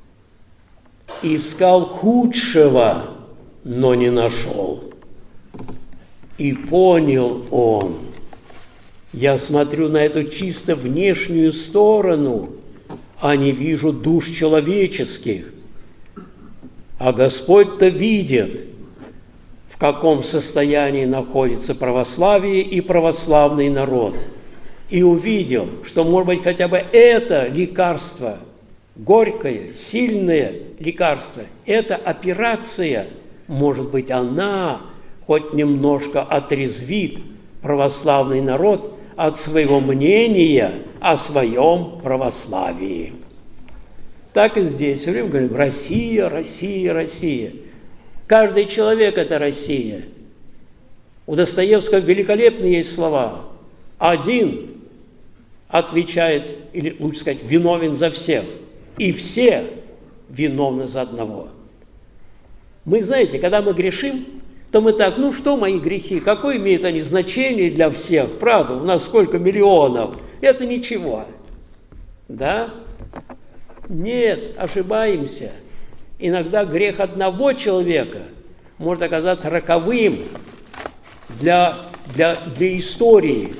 Искал худшего, но не нашел. И понял он: я смотрю на эту чисто внешнюю сторону, а не вижу душ человеческих. А Господь-то видит, в каком состоянии находится православие и православный народ. И увидел, что, может быть, хотя бы это лекарство, горькое, сильное лекарство, эта операция может быть, она хоть немножко отрезвит православный народ от своего мнения о своем православии. Так и здесь. Все время говорим: Россия, Россия, Россия. Каждый человек – это Россия. У Достоевского великолепные есть слова. Один отвечает, или лучше сказать, виновен за всех. И все виновны за одного. Мы, знаете, когда мы грешим, то мы так: ну что мои грехи, какое имеют они значение для всех? Правда, у нас сколько миллионов, это ничего. Да? Нет, ошибаемся. Иногда грех одного человека может оказаться роковым для, для, для истории.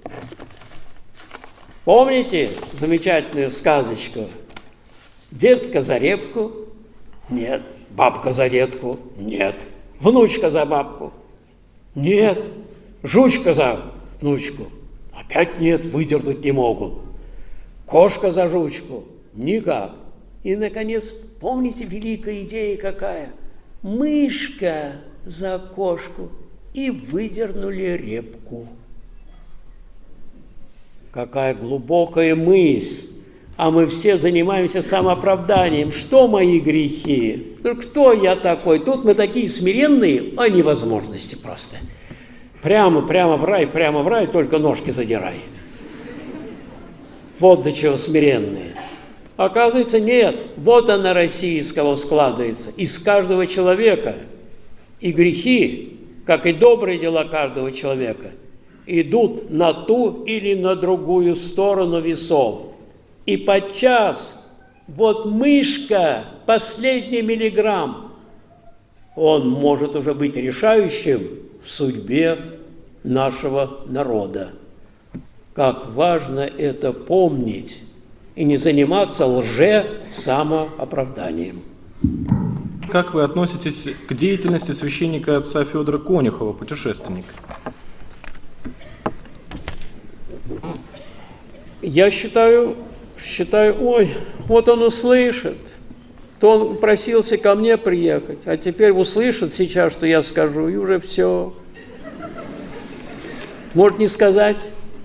Помните замечательную сказочку? Дедка за репку? Нет. Бабка за редку? Нет. Внучка за бабку? Нет. Жучка за внучку? Опять нет, выдернуть не могут. Кошка за жучку? Никак. И, наконец, помните, великая идея какая? Мышка за кошку. И выдернули репку. Какая глубокая мысль. А мы все занимаемся самооправданием. Что мои грехи? Кто я такой? Тут мы такие смиренные, а невозможности просто. Прямо, прямо в рай, прямо в рай, только ножки задирай. Вот до чего смиренные. Оказывается, нет. Вот она, Россия, из кого складывается. Из каждого человека. И грехи, как и добрые дела каждого человека, идут на ту или на другую сторону весов. И подчас, вот мышка, последний миллиграмм, он может уже быть решающим в судьбе нашего народа. Как важно это помнить и не заниматься лже-самооправданием. Как вы относитесь к деятельности священника отца Федора Конюхова, путешественника? Я считаю... Считаю, ой, вот он услышит, то он просился ко мне приехать, а теперь услышит сейчас, что я скажу, и уже все. Может не сказать.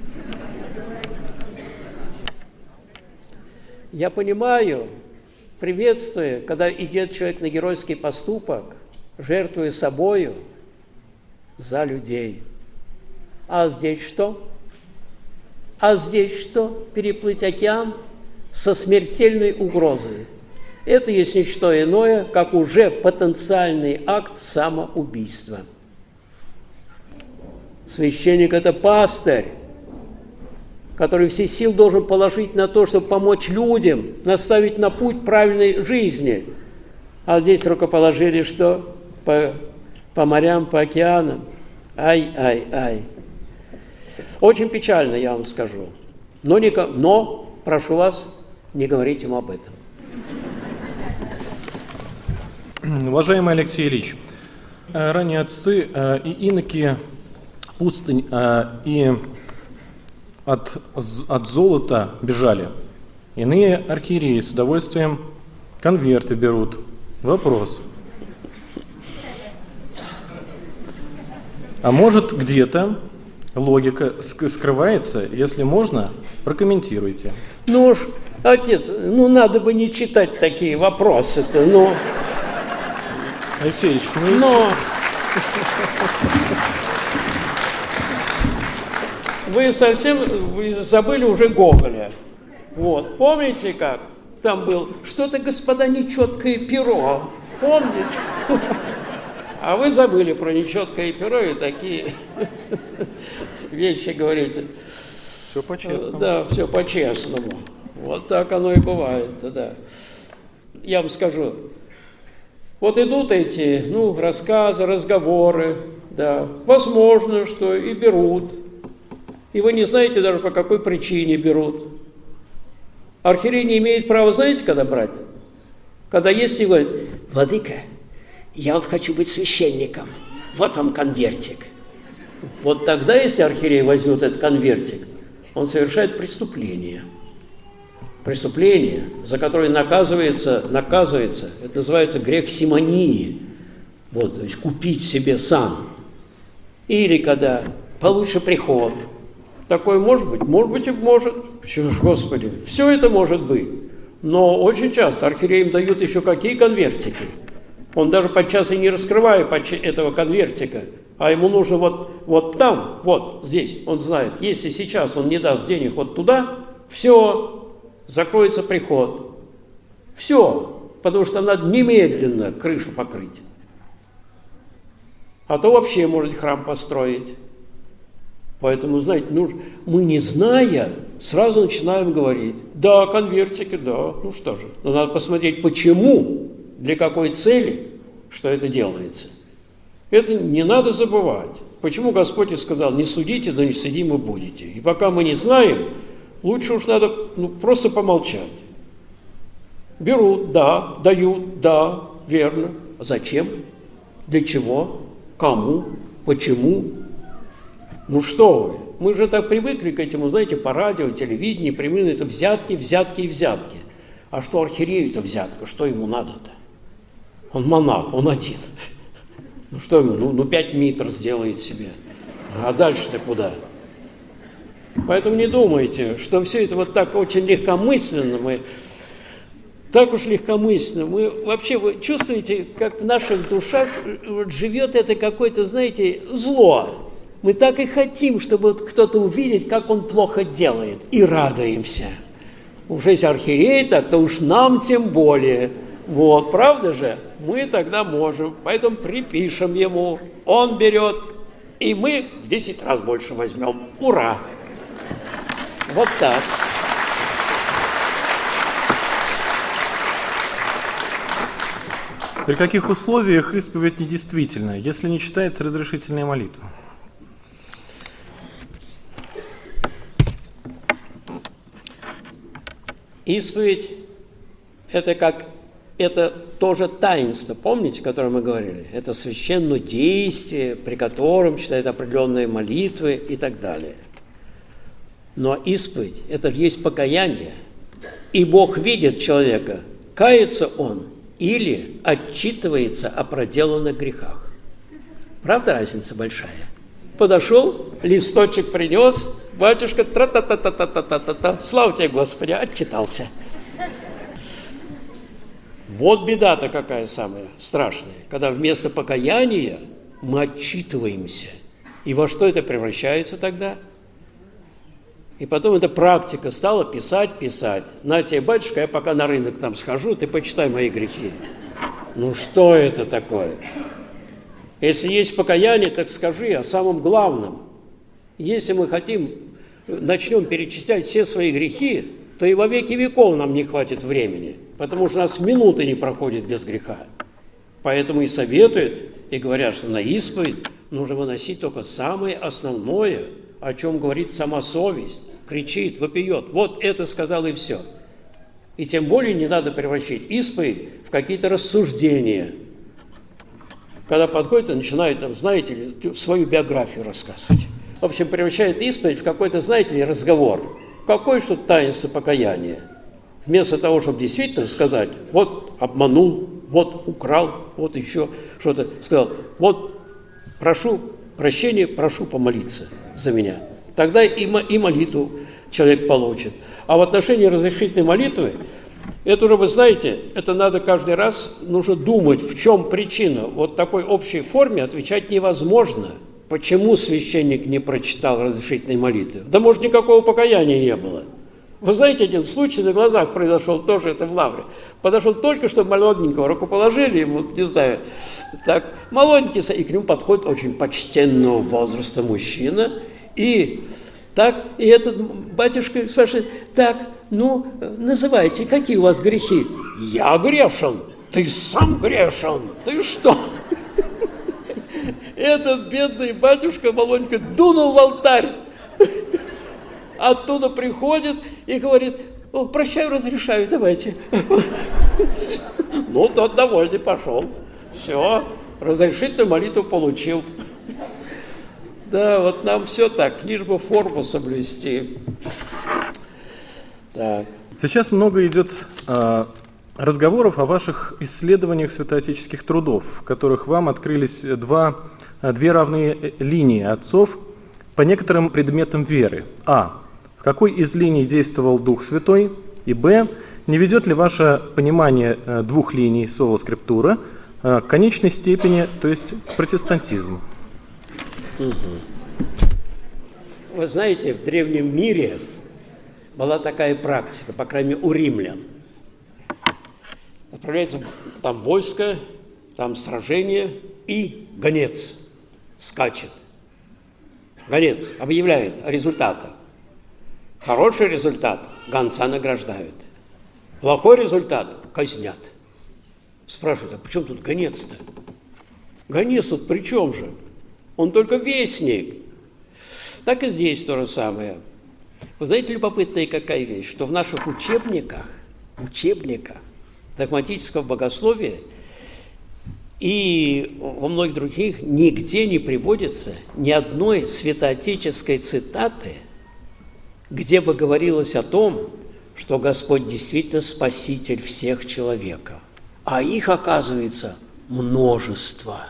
Я понимаю, приветствуя, когда идет человек на геройский поступок, жертвуя собою за людей. А здесь что? А здесь что? Переплыть океан со смертельной угрозой. Это есть не что иное, как уже потенциальный акт самоубийства. Священник – это пастырь, который все силы должен положить на то, чтобы помочь людям, наставить на путь правильной жизни. А здесь рукоположили что? По, по морям, по океанам. Ай-ай-ай. Очень печально, я вам скажу. Но, не, но прошу вас, не говорить ему об этом. Уважаемый Алексей Ильич, ранее отцы и иноки пустынь и от, от золота бежали. Иные архиереи с удовольствием конверты берут. Вопрос. А может где-то логика скрывается? Если можно, прокомментируйте. Ну уж, отец, ну надо бы не читать такие вопросы-то, ну... Алексей Ильич, ну... Но... Вы совсем вы забыли уже Гоголя. Вот, помните как? Там был что-то, господа, нечеткое перо. Помните? А вы забыли про нечеткое перо и такие вещи говорите. Все по-честному. Да, все по-честному. Вот так оно и бывает, да. Я вам скажу, вот идут эти, ну, рассказы, разговоры, да, возможно, что и берут. И вы не знаете даже, по какой причине берут. Архиерей не имеет права, знаете, когда брать? Когда есть и говорит: владыка, я вот хочу быть священником, вот вам конвертик. Вот тогда, если архиерей возьмет этот конвертик, он совершает преступление. Преступление, за которое наказывается, наказывается, это называется грех симонии. Вот, то есть купить себе сам. Или когда получше приход. Такое может быть? Может быть и может. Почему ж, Господи, все это может быть. Но очень часто архиереям дают еще какие конвертики. Он даже подчас и не раскрывает этого конвертика, а ему нужно вот, вот там, вот здесь, он знает, если сейчас он не даст денег вот туда, все, закроется приход. Все, потому что надо немедленно крышу покрыть. А то вообще может храм построить. Поэтому, знаете, ну, мы не зная, сразу начинаем говорить, да, конвертики, да, ну что же. Но надо посмотреть, почему, для какой цели, что это делается. Это не надо забывать. Почему Господь и сказал, не судите, да не судимы будете. И пока мы не знаем, лучше уж надо ну, просто помолчать. Берут, да, дают, да, верно. А зачем? Для чего? Кому? Почему? Ну что вы, мы же так привыкли к этому, знаете, по радио, телевидению, привыкли, это взятки, взятки и взятки. А что архиерею-то взятка, что ему надо-то? Он монах, он один. Ну что ему, ну, ну пять митр сделает себе. А дальше-то куда? Поэтому не думайте, что все это вот так очень легкомысленно мы... Так уж легкомысленно. Мы вообще, вы чувствуете, как в наших душах вот живет это какое-то, знаете, зло. Мы так и хотим, чтобы вот кто-то увидеть, как он плохо делает, и радуемся. Уж если архиерей так, то уж нам тем более. Вот, правда же? Мы тогда можем, поэтому припишем ему, он берет, и мы в десять раз больше возьмем. Ура! Вот так. При каких условиях исповедь недействительна, если не читается разрешительная молитва? Исповедь – это как, это тоже таинство, помните, о котором мы говорили? Это священное действие, при котором читают определенные молитвы и так далее. Но исповедь – это же есть покаяние, и Бог видит человека, кается он или отчитывается о проделанных грехах. Правда, разница большая? Подошел, листочек принес, батюшка, тра-та-та-та-та-та-та-та, слава тебе, Господи, отчитался. Вот беда-то какая самая страшная, когда вместо покаяния мы отчитываемся. И во что это превращается тогда? И потом эта практика стала писать, писать. На тебе, батюшка, я пока на рынок там схожу, ты почитай мои грехи. Ну что это такое? Если есть покаяние, так скажи о самом главном. Если мы хотим, начнем перечислять все свои грехи, то и во веки веков нам не хватит времени, потому что у нас минуты не проходит без греха. Поэтому и советуют, и говорят, что на исповедь нужно выносить только самое основное, о чем говорит сама совесть, кричит, вопиет. Вот это сказал и все. И тем более не надо превращать исповедь в какие-то рассуждения. Когда подходит и начинает, там, знаете ли, свою биографию рассказывать. В общем, превращает исповедь в какой-то, знаете ли, разговор. Какое что таинство покаяния? Вместо того, чтобы действительно сказать, вот обманул, вот украл, вот еще что-то, сказал, вот прошу прощения, прошу помолиться за меня. Тогда и, и молитву человек получит. А в отношении разрешительной молитвы, это уже, вы знаете, это надо каждый раз, нужно думать, в чем причина. Вот такой общей форме отвечать невозможно. Почему священник не прочитал разрешительной молитвы? Да, может, никакого покаяния не было. Вы знаете, один случай на глазах произошел, тоже это в Лавре. Подошел только что молоденького, руку положили ему, не знаю, так, молоденький, и к нему подходит очень почтенного возраста мужчина, и так, и этот батюшка спрашивает, так, ну, называйте, какие у вас грехи? Я грешен, ты сам грешен, ты что? Этот бедный батюшка молоденький дунул в алтарь. Оттуда приходит и говорит, о, прощаю, разрешаю, давайте. Ну, тот довольный пошел. Все, разрешительную молитву получил. Да, вот нам все так, лишь бы форму соблюсти. Так. Сейчас много идет э, разговоров о ваших исследованиях святоотеческих трудов, в которых вам открылись два, две равные линии отцов по некоторым предметам веры. А. В какой из линий действовал Дух Святой? И Б. Не ведет ли ваше понимание двух линий соло скриптура к конечной степени, то есть к протестантизму? Вы знаете, в древнем мире была такая практика, по крайней мере, у римлян. Отправляется там войско, там сражение, и гонец скачет. Гонец объявляет о результатах. Хороший результат – гонца награждают. Плохой результат – казнят. Спрашивают, а при чем тут гонец-то? Гонец тут при чем же? Он только вестник. Так и здесь то же самое. Вы знаете, любопытная какая вещь, что в наших учебниках, учебниках догматического богословия и во многих других нигде не приводится ни одной святоотеческой цитаты, где бы говорилось о том, что Господь действительно спаситель всех человеков. А их, оказывается, множество.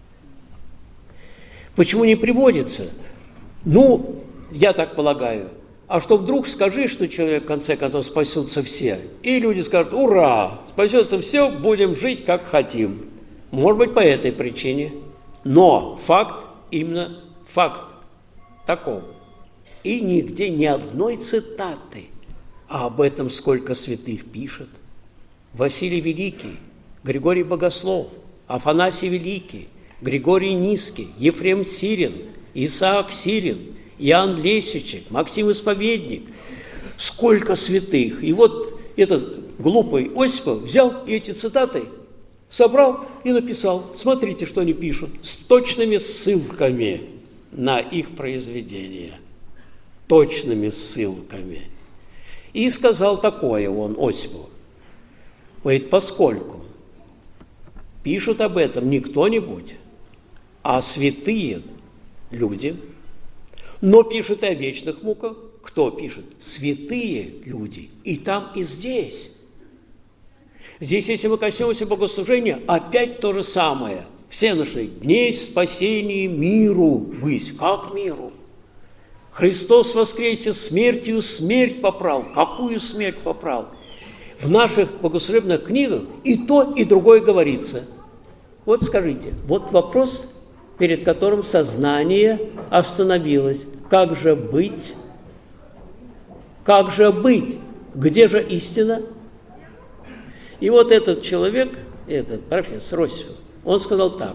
Почему не приводится? Ну, я так полагаю, а что вдруг скажи, что человек в конце концов спасутся все, и люди скажут: ура, спасется все, будем жить как хотим. Может быть, по этой причине. Но факт, именно факт таков. И нигде ни одной цитаты, а об этом сколько святых пишет. Василий Великий, Григорий Богослов, Афанасий Великий, Григорий Низкий, Ефрем Сирин, Исаак Сирин, Иоанн Лесичек, Максим Исповедник. Сколько святых! И вот этот глупый Осипов взял эти цитаты, собрал и написал. Смотрите, что они пишут, с точными ссылками на их произведения. Точными ссылками. И сказал такое он Осипову. Говорит, поскольку пишут об этом не кто-нибудь, а святые люди, но пишут и о вечных муках. Кто пишет? Святые люди. И там, и здесь. Здесь, если мы коснемся богослужения, опять то же самое. Все нашли дней спасения миру быть. Как миру? Христос воскресе, смертью смерть попрал. Какую смерть попрал? В наших богослужебных книгах и то, и другое говорится. Вот скажите, вот вопрос, перед которым сознание остановилось. Как же быть? Как же быть? Где же истина? И вот этот человек, этот профессор Осипов, он сказал так: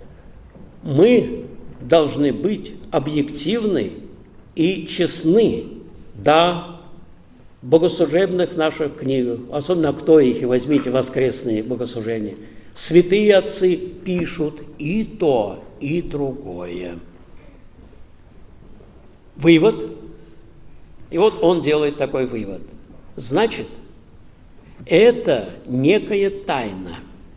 мы должны быть объективны и честны, да, в богослужебных наших книгах, особенно кто их, и возьмите воскресные богослужения. Святые отцы пишут и то, и другое. Вывод. И вот он делает такой вывод. Значит, это некая тайна,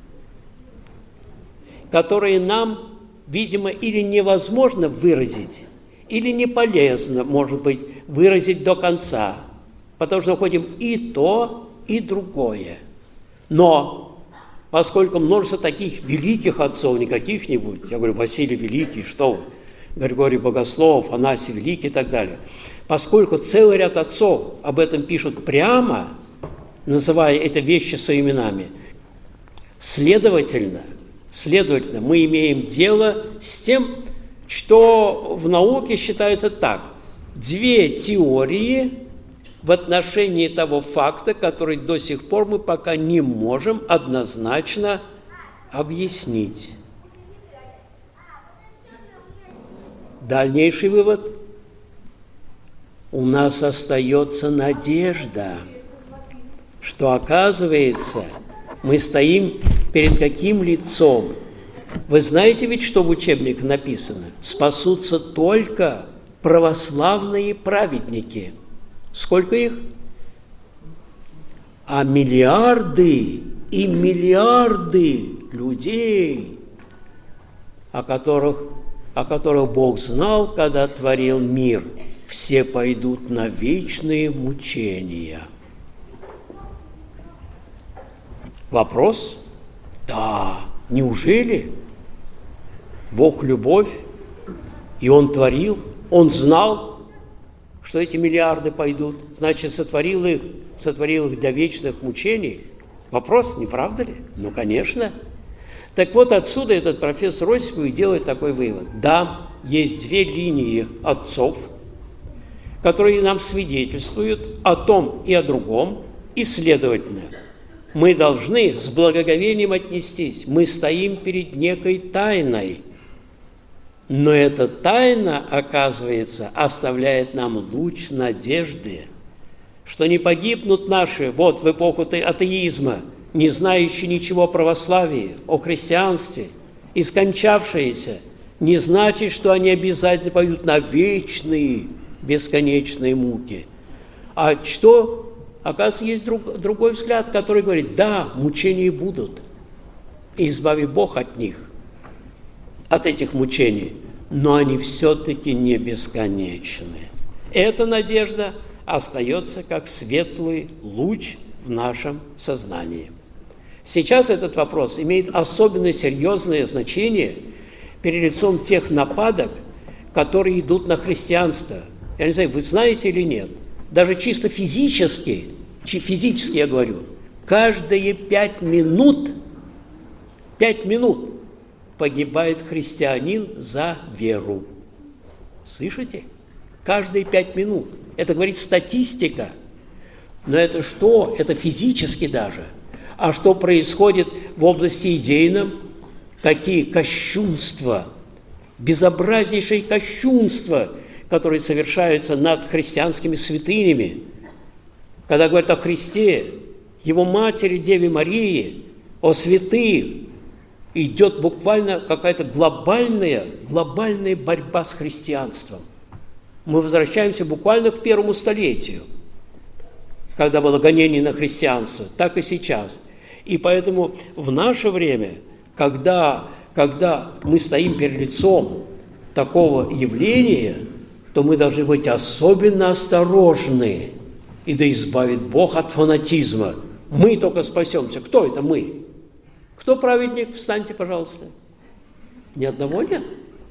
которую нам, видимо, или невозможно выразить, или не полезно, может быть, выразить до конца, потому что находим и то, и другое. Но поскольку множество таких великих отцов, не каких-нибудь, я говорю, Василий Великий, что вы, Григорий Богослов, Афанасий Великий и так далее, поскольку целый ряд отцов об этом пишут прямо, называя эти вещи своими именами, следовательно, следовательно, мы имеем дело с тем, что в науке считается так: две теории в отношении того факта, который до сих пор мы пока не можем однозначно объяснить. Дальнейший вывод. У нас остается надежда, что, оказывается, мы стоим перед каким лицом. Вы знаете ведь, что в учебниках написано? Спасутся только православные праведники. Сколько их? А миллиарды и миллиарды людей, о которых, о которых Бог знал, когда творил мир, все пойдут на вечные мучения. Вопрос? Да, неужели? Бог – любовь, и Он творил, Он знал, что эти миллиарды пойдут, значит, сотворил их, сотворил их для вечных мучений. Вопрос, не правда ли? Ну, конечно. Так вот, отсюда этот профессор Осипов и делает такой вывод. Да, есть две линии отцов, которые нам свидетельствуют о том и о другом, и, следовательно, мы должны с благоговением отнестись. Мы стоим перед некой тайной, но эта тайна, оказывается, оставляет нам луч надежды, что не погибнут наши, вот в эпоху атеизма, не знающие ничего о православии, о христианстве, и скончавшиеся, не значит, что они обязательно пойдут на вечные, бесконечные муки. А что? Оказывается, есть друг, другой взгляд, который говорит, да, мучения будут, и избави Бог от них, от этих мучений, но они все-таки не бесконечны. Эта надежда остается как светлый луч в нашем сознании. Сейчас этот вопрос имеет особенно серьезное значение перед лицом тех нападок, которые идут на христианство. Я не знаю, вы знаете или нет, даже чисто физически, физически я говорю, каждые пять минут, пять минут погибает христианин за веру. Слышите? Каждые пять минут. Это говорит статистика. Но это что? Это физически даже. А что происходит в области идейном? Какие кощунства, безобразнейшие кощунства, которые совершаются над христианскими святынями. Когда говорят о Христе, Его Матери, Деве Марии, о святых, идет буквально какая-то глобальная, глобальная борьба с христианством. Мы возвращаемся буквально к первому столетию, когда было гонение на христианство, так и сейчас. И поэтому в наше время, когда, когда мы стоим перед лицом такого явления, то мы должны быть особенно осторожны, и да избавит Бог от фанатизма. Мы только спасемся. Кто это мы? Кто праведник? Встаньте, пожалуйста. Ни одного нет.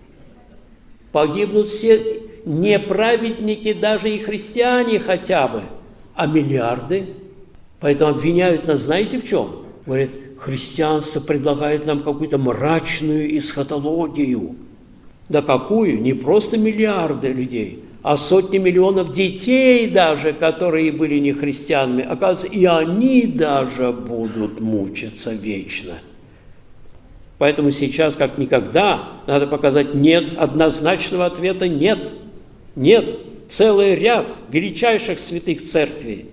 Погибнут все неправедники, даже и христиане хотя бы, а миллиарды. Поэтому обвиняют нас, знаете, в чем? Говорят, христианство предлагает нам какую-то мрачную эсхатологию. Да какую? Не просто миллиарды людей, а сотни миллионов детей даже, которые были не христианами. Оказывается, и они даже будут мучиться вечно. Поэтому сейчас, как никогда, надо показать нет, однозначного ответа нет. Нет. Целый ряд величайших святых церквей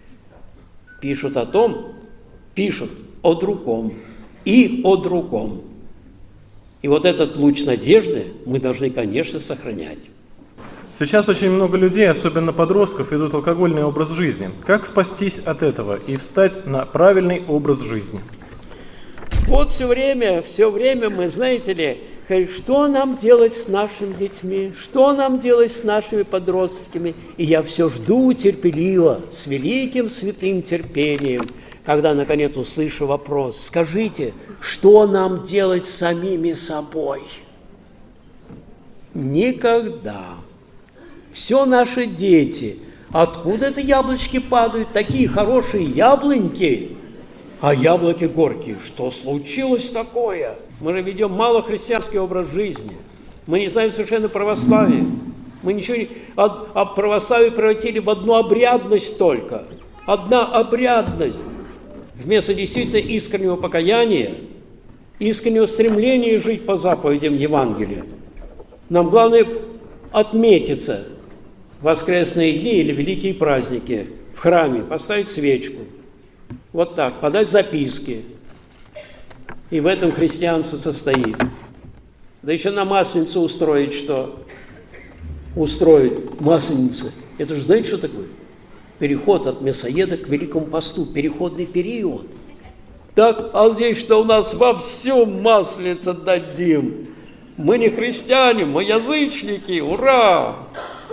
пишут о том, пишут о другом и о другом. И вот этот луч надежды мы должны, конечно, сохранять. Сейчас очень много людей, особенно подростков, ведут алкогольный образ жизни. Как спастись от этого и встать на правильный образ жизни? Вот все время, все время мы, знаете ли, что нам делать с нашими детьми, что нам делать с нашими подростками. И я все жду терпеливо, с великим святым терпением, когда, наконец, услышу вопрос. Скажите, что нам делать с самими собой? Никогда. Все наши дети. Откуда это яблочки падают? Такие хорошие яблоньки, а яблоки горькие. Что случилось такое? Мы же ведем малохристианский образ жизни. Мы не знаем совершенно православие. Мы ничего не... А, а православие превратили в одну обрядность только. Одна обрядность. Вместо действительно искреннего покаяния, искреннего стремления жить по заповедям Евангелия. Нам главное отметиться в воскресные дни или великие праздники в храме, поставить свечку. Вот так, подать записки. И в этом христианство состоит. Да еще на Масленицу устроить что? Устроить Масленица. Это же знаете, что такое? Переход от мясоеда к Великому посту, переходный период. Так, а здесь что у нас вовсю Масленица дадим? Мы не христиане, мы язычники, ура!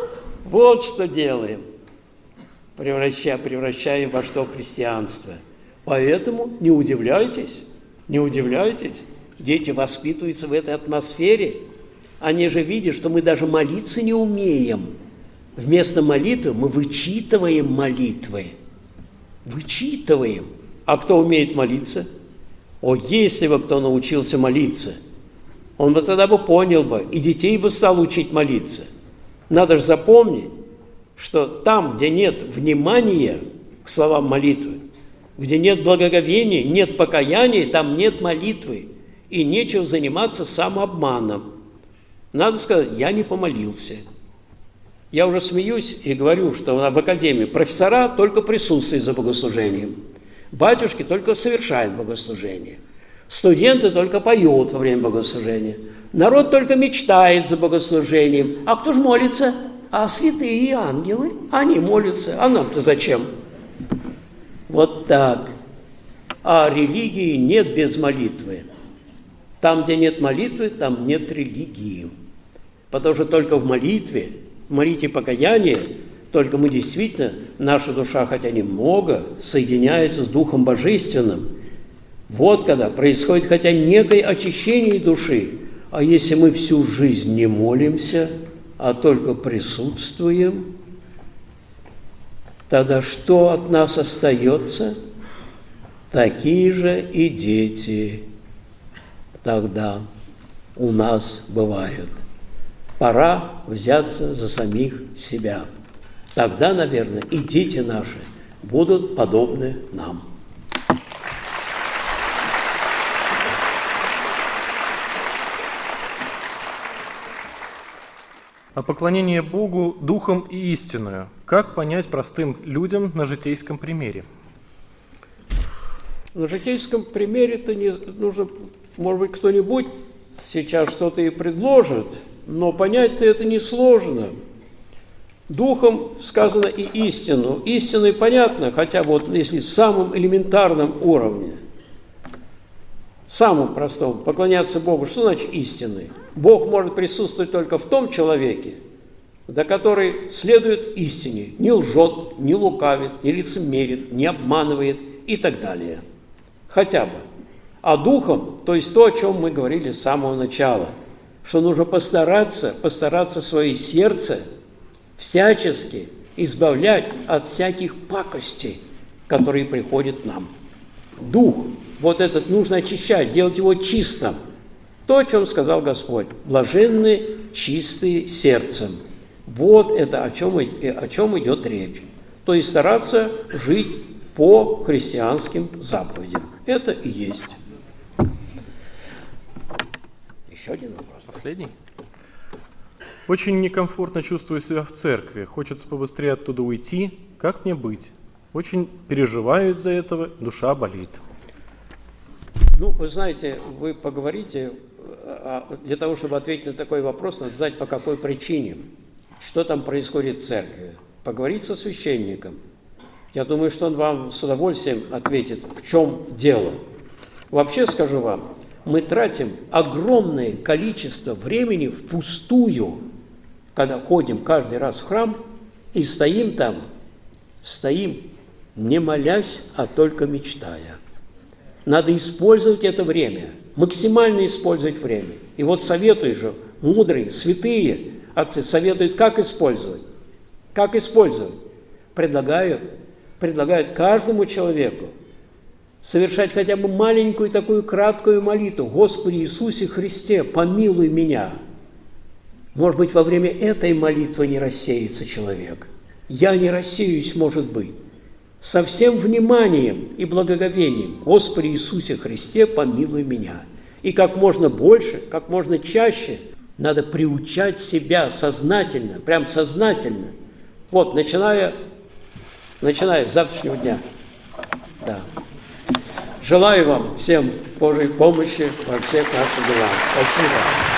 Вот что делаем, превращая, превращаем во что христианство. Поэтому не удивляйтесь, не удивляйтесь. Дети воспитываются в этой атмосфере. Они же видят, что мы даже молиться не умеем. Вместо молитвы мы вычитываем молитвы. Вычитываем. А кто умеет молиться? О, если бы кто научился молиться, он бы тогда бы понял бы, и детей бы стал учить молиться. Надо же запомнить, что там, где нет внимания к словам молитвы, где нет благоговения, нет покаяния, там нет молитвы, и нечего заниматься самообманом. Надо сказать, я не помолился. Я уже смеюсь и говорю, что в академии профессора только присутствуют за богослужением, батюшки только совершают богослужение, студенты только поют во время богослужения, народ только мечтает за богослужением. А кто же молится? А святые и ангелы, они молятся, а нам-то зачем? Вот так. А религии нет без молитвы. Там, где нет молитвы, там нет религии. Потому что только в молитве, в молитве покаяния, только мы действительно, наша душа, хотя немного, соединяется с Духом Божественным. Вот когда происходит хотя некое очищение души. А если мы всю жизнь не молимся, а только присутствуем, тогда что от нас остается? Такие же и дети тогда у нас бывают. Пора взяться за самих себя. Тогда, наверное, и дети наши будут подобны нам. А поклонение Богу духом и истиною. Как понять простым людям на житейском примере? На житейском примере-то не нужно, может быть, кто-нибудь сейчас что-то и предложит, но понять-то это несложно. Духом сказано и истину. Истиной понятно, хотя бы вот если в самом элементарном уровне, самом простом, поклоняться Богу, что значит истиной? Бог может присутствовать только в том человеке, до который следует истине, не лжет, не лукавит, не лицемерит, не обманывает и так далее. Хотя бы. А духом, то есть то, о чем мы говорили с самого начала, что нужно постараться, постараться свое сердце всячески избавлять от всяких пакостей, которые приходят нам. Дух, вот этот нужно очищать, делать его чистым. То, о чем сказал Господь, блаженны чистые сердцем. Вот это о чем, о чем идет речь. То есть стараться жить по христианским заповедям. Это и есть. Еще один вопрос. Последний. Очень некомфортно чувствую себя в церкви. Хочется побыстрее оттуда уйти. Как мне быть? Очень переживаю из-за этого, душа болит. Ну, вы знаете, вы поговорите, для того, чтобы ответить на такой вопрос, надо знать, по какой причине, что там происходит в церкви. Поговорить со священником. Я думаю, что он вам с удовольствием ответит, в чем дело. Вообще скажу вам, мы тратим огромное количество времени впустую, когда ходим каждый раз в храм и стоим там, стоим, не молясь, а только мечтая. Надо использовать это время, максимально использовать время. И вот советую же, мудрые, святые отцы советуют, как использовать. Как использовать? Предлагают, предлагают каждому человеку совершать хотя бы маленькую такую краткую молитву. Господи Иисусе Христе, помилуй меня. Может быть, во время этой молитвы не рассеется человек. Я не рассеюсь, может быть. Со всем вниманием и благоговением. Господи Иисусе Христе, помилуй меня. И как можно больше, как можно чаще надо приучать себя сознательно, прям сознательно. Вот, начиная, начиная с завтрашнего дня. Да. Желаю вам всем Божьей помощи во всех наших делах. Спасибо.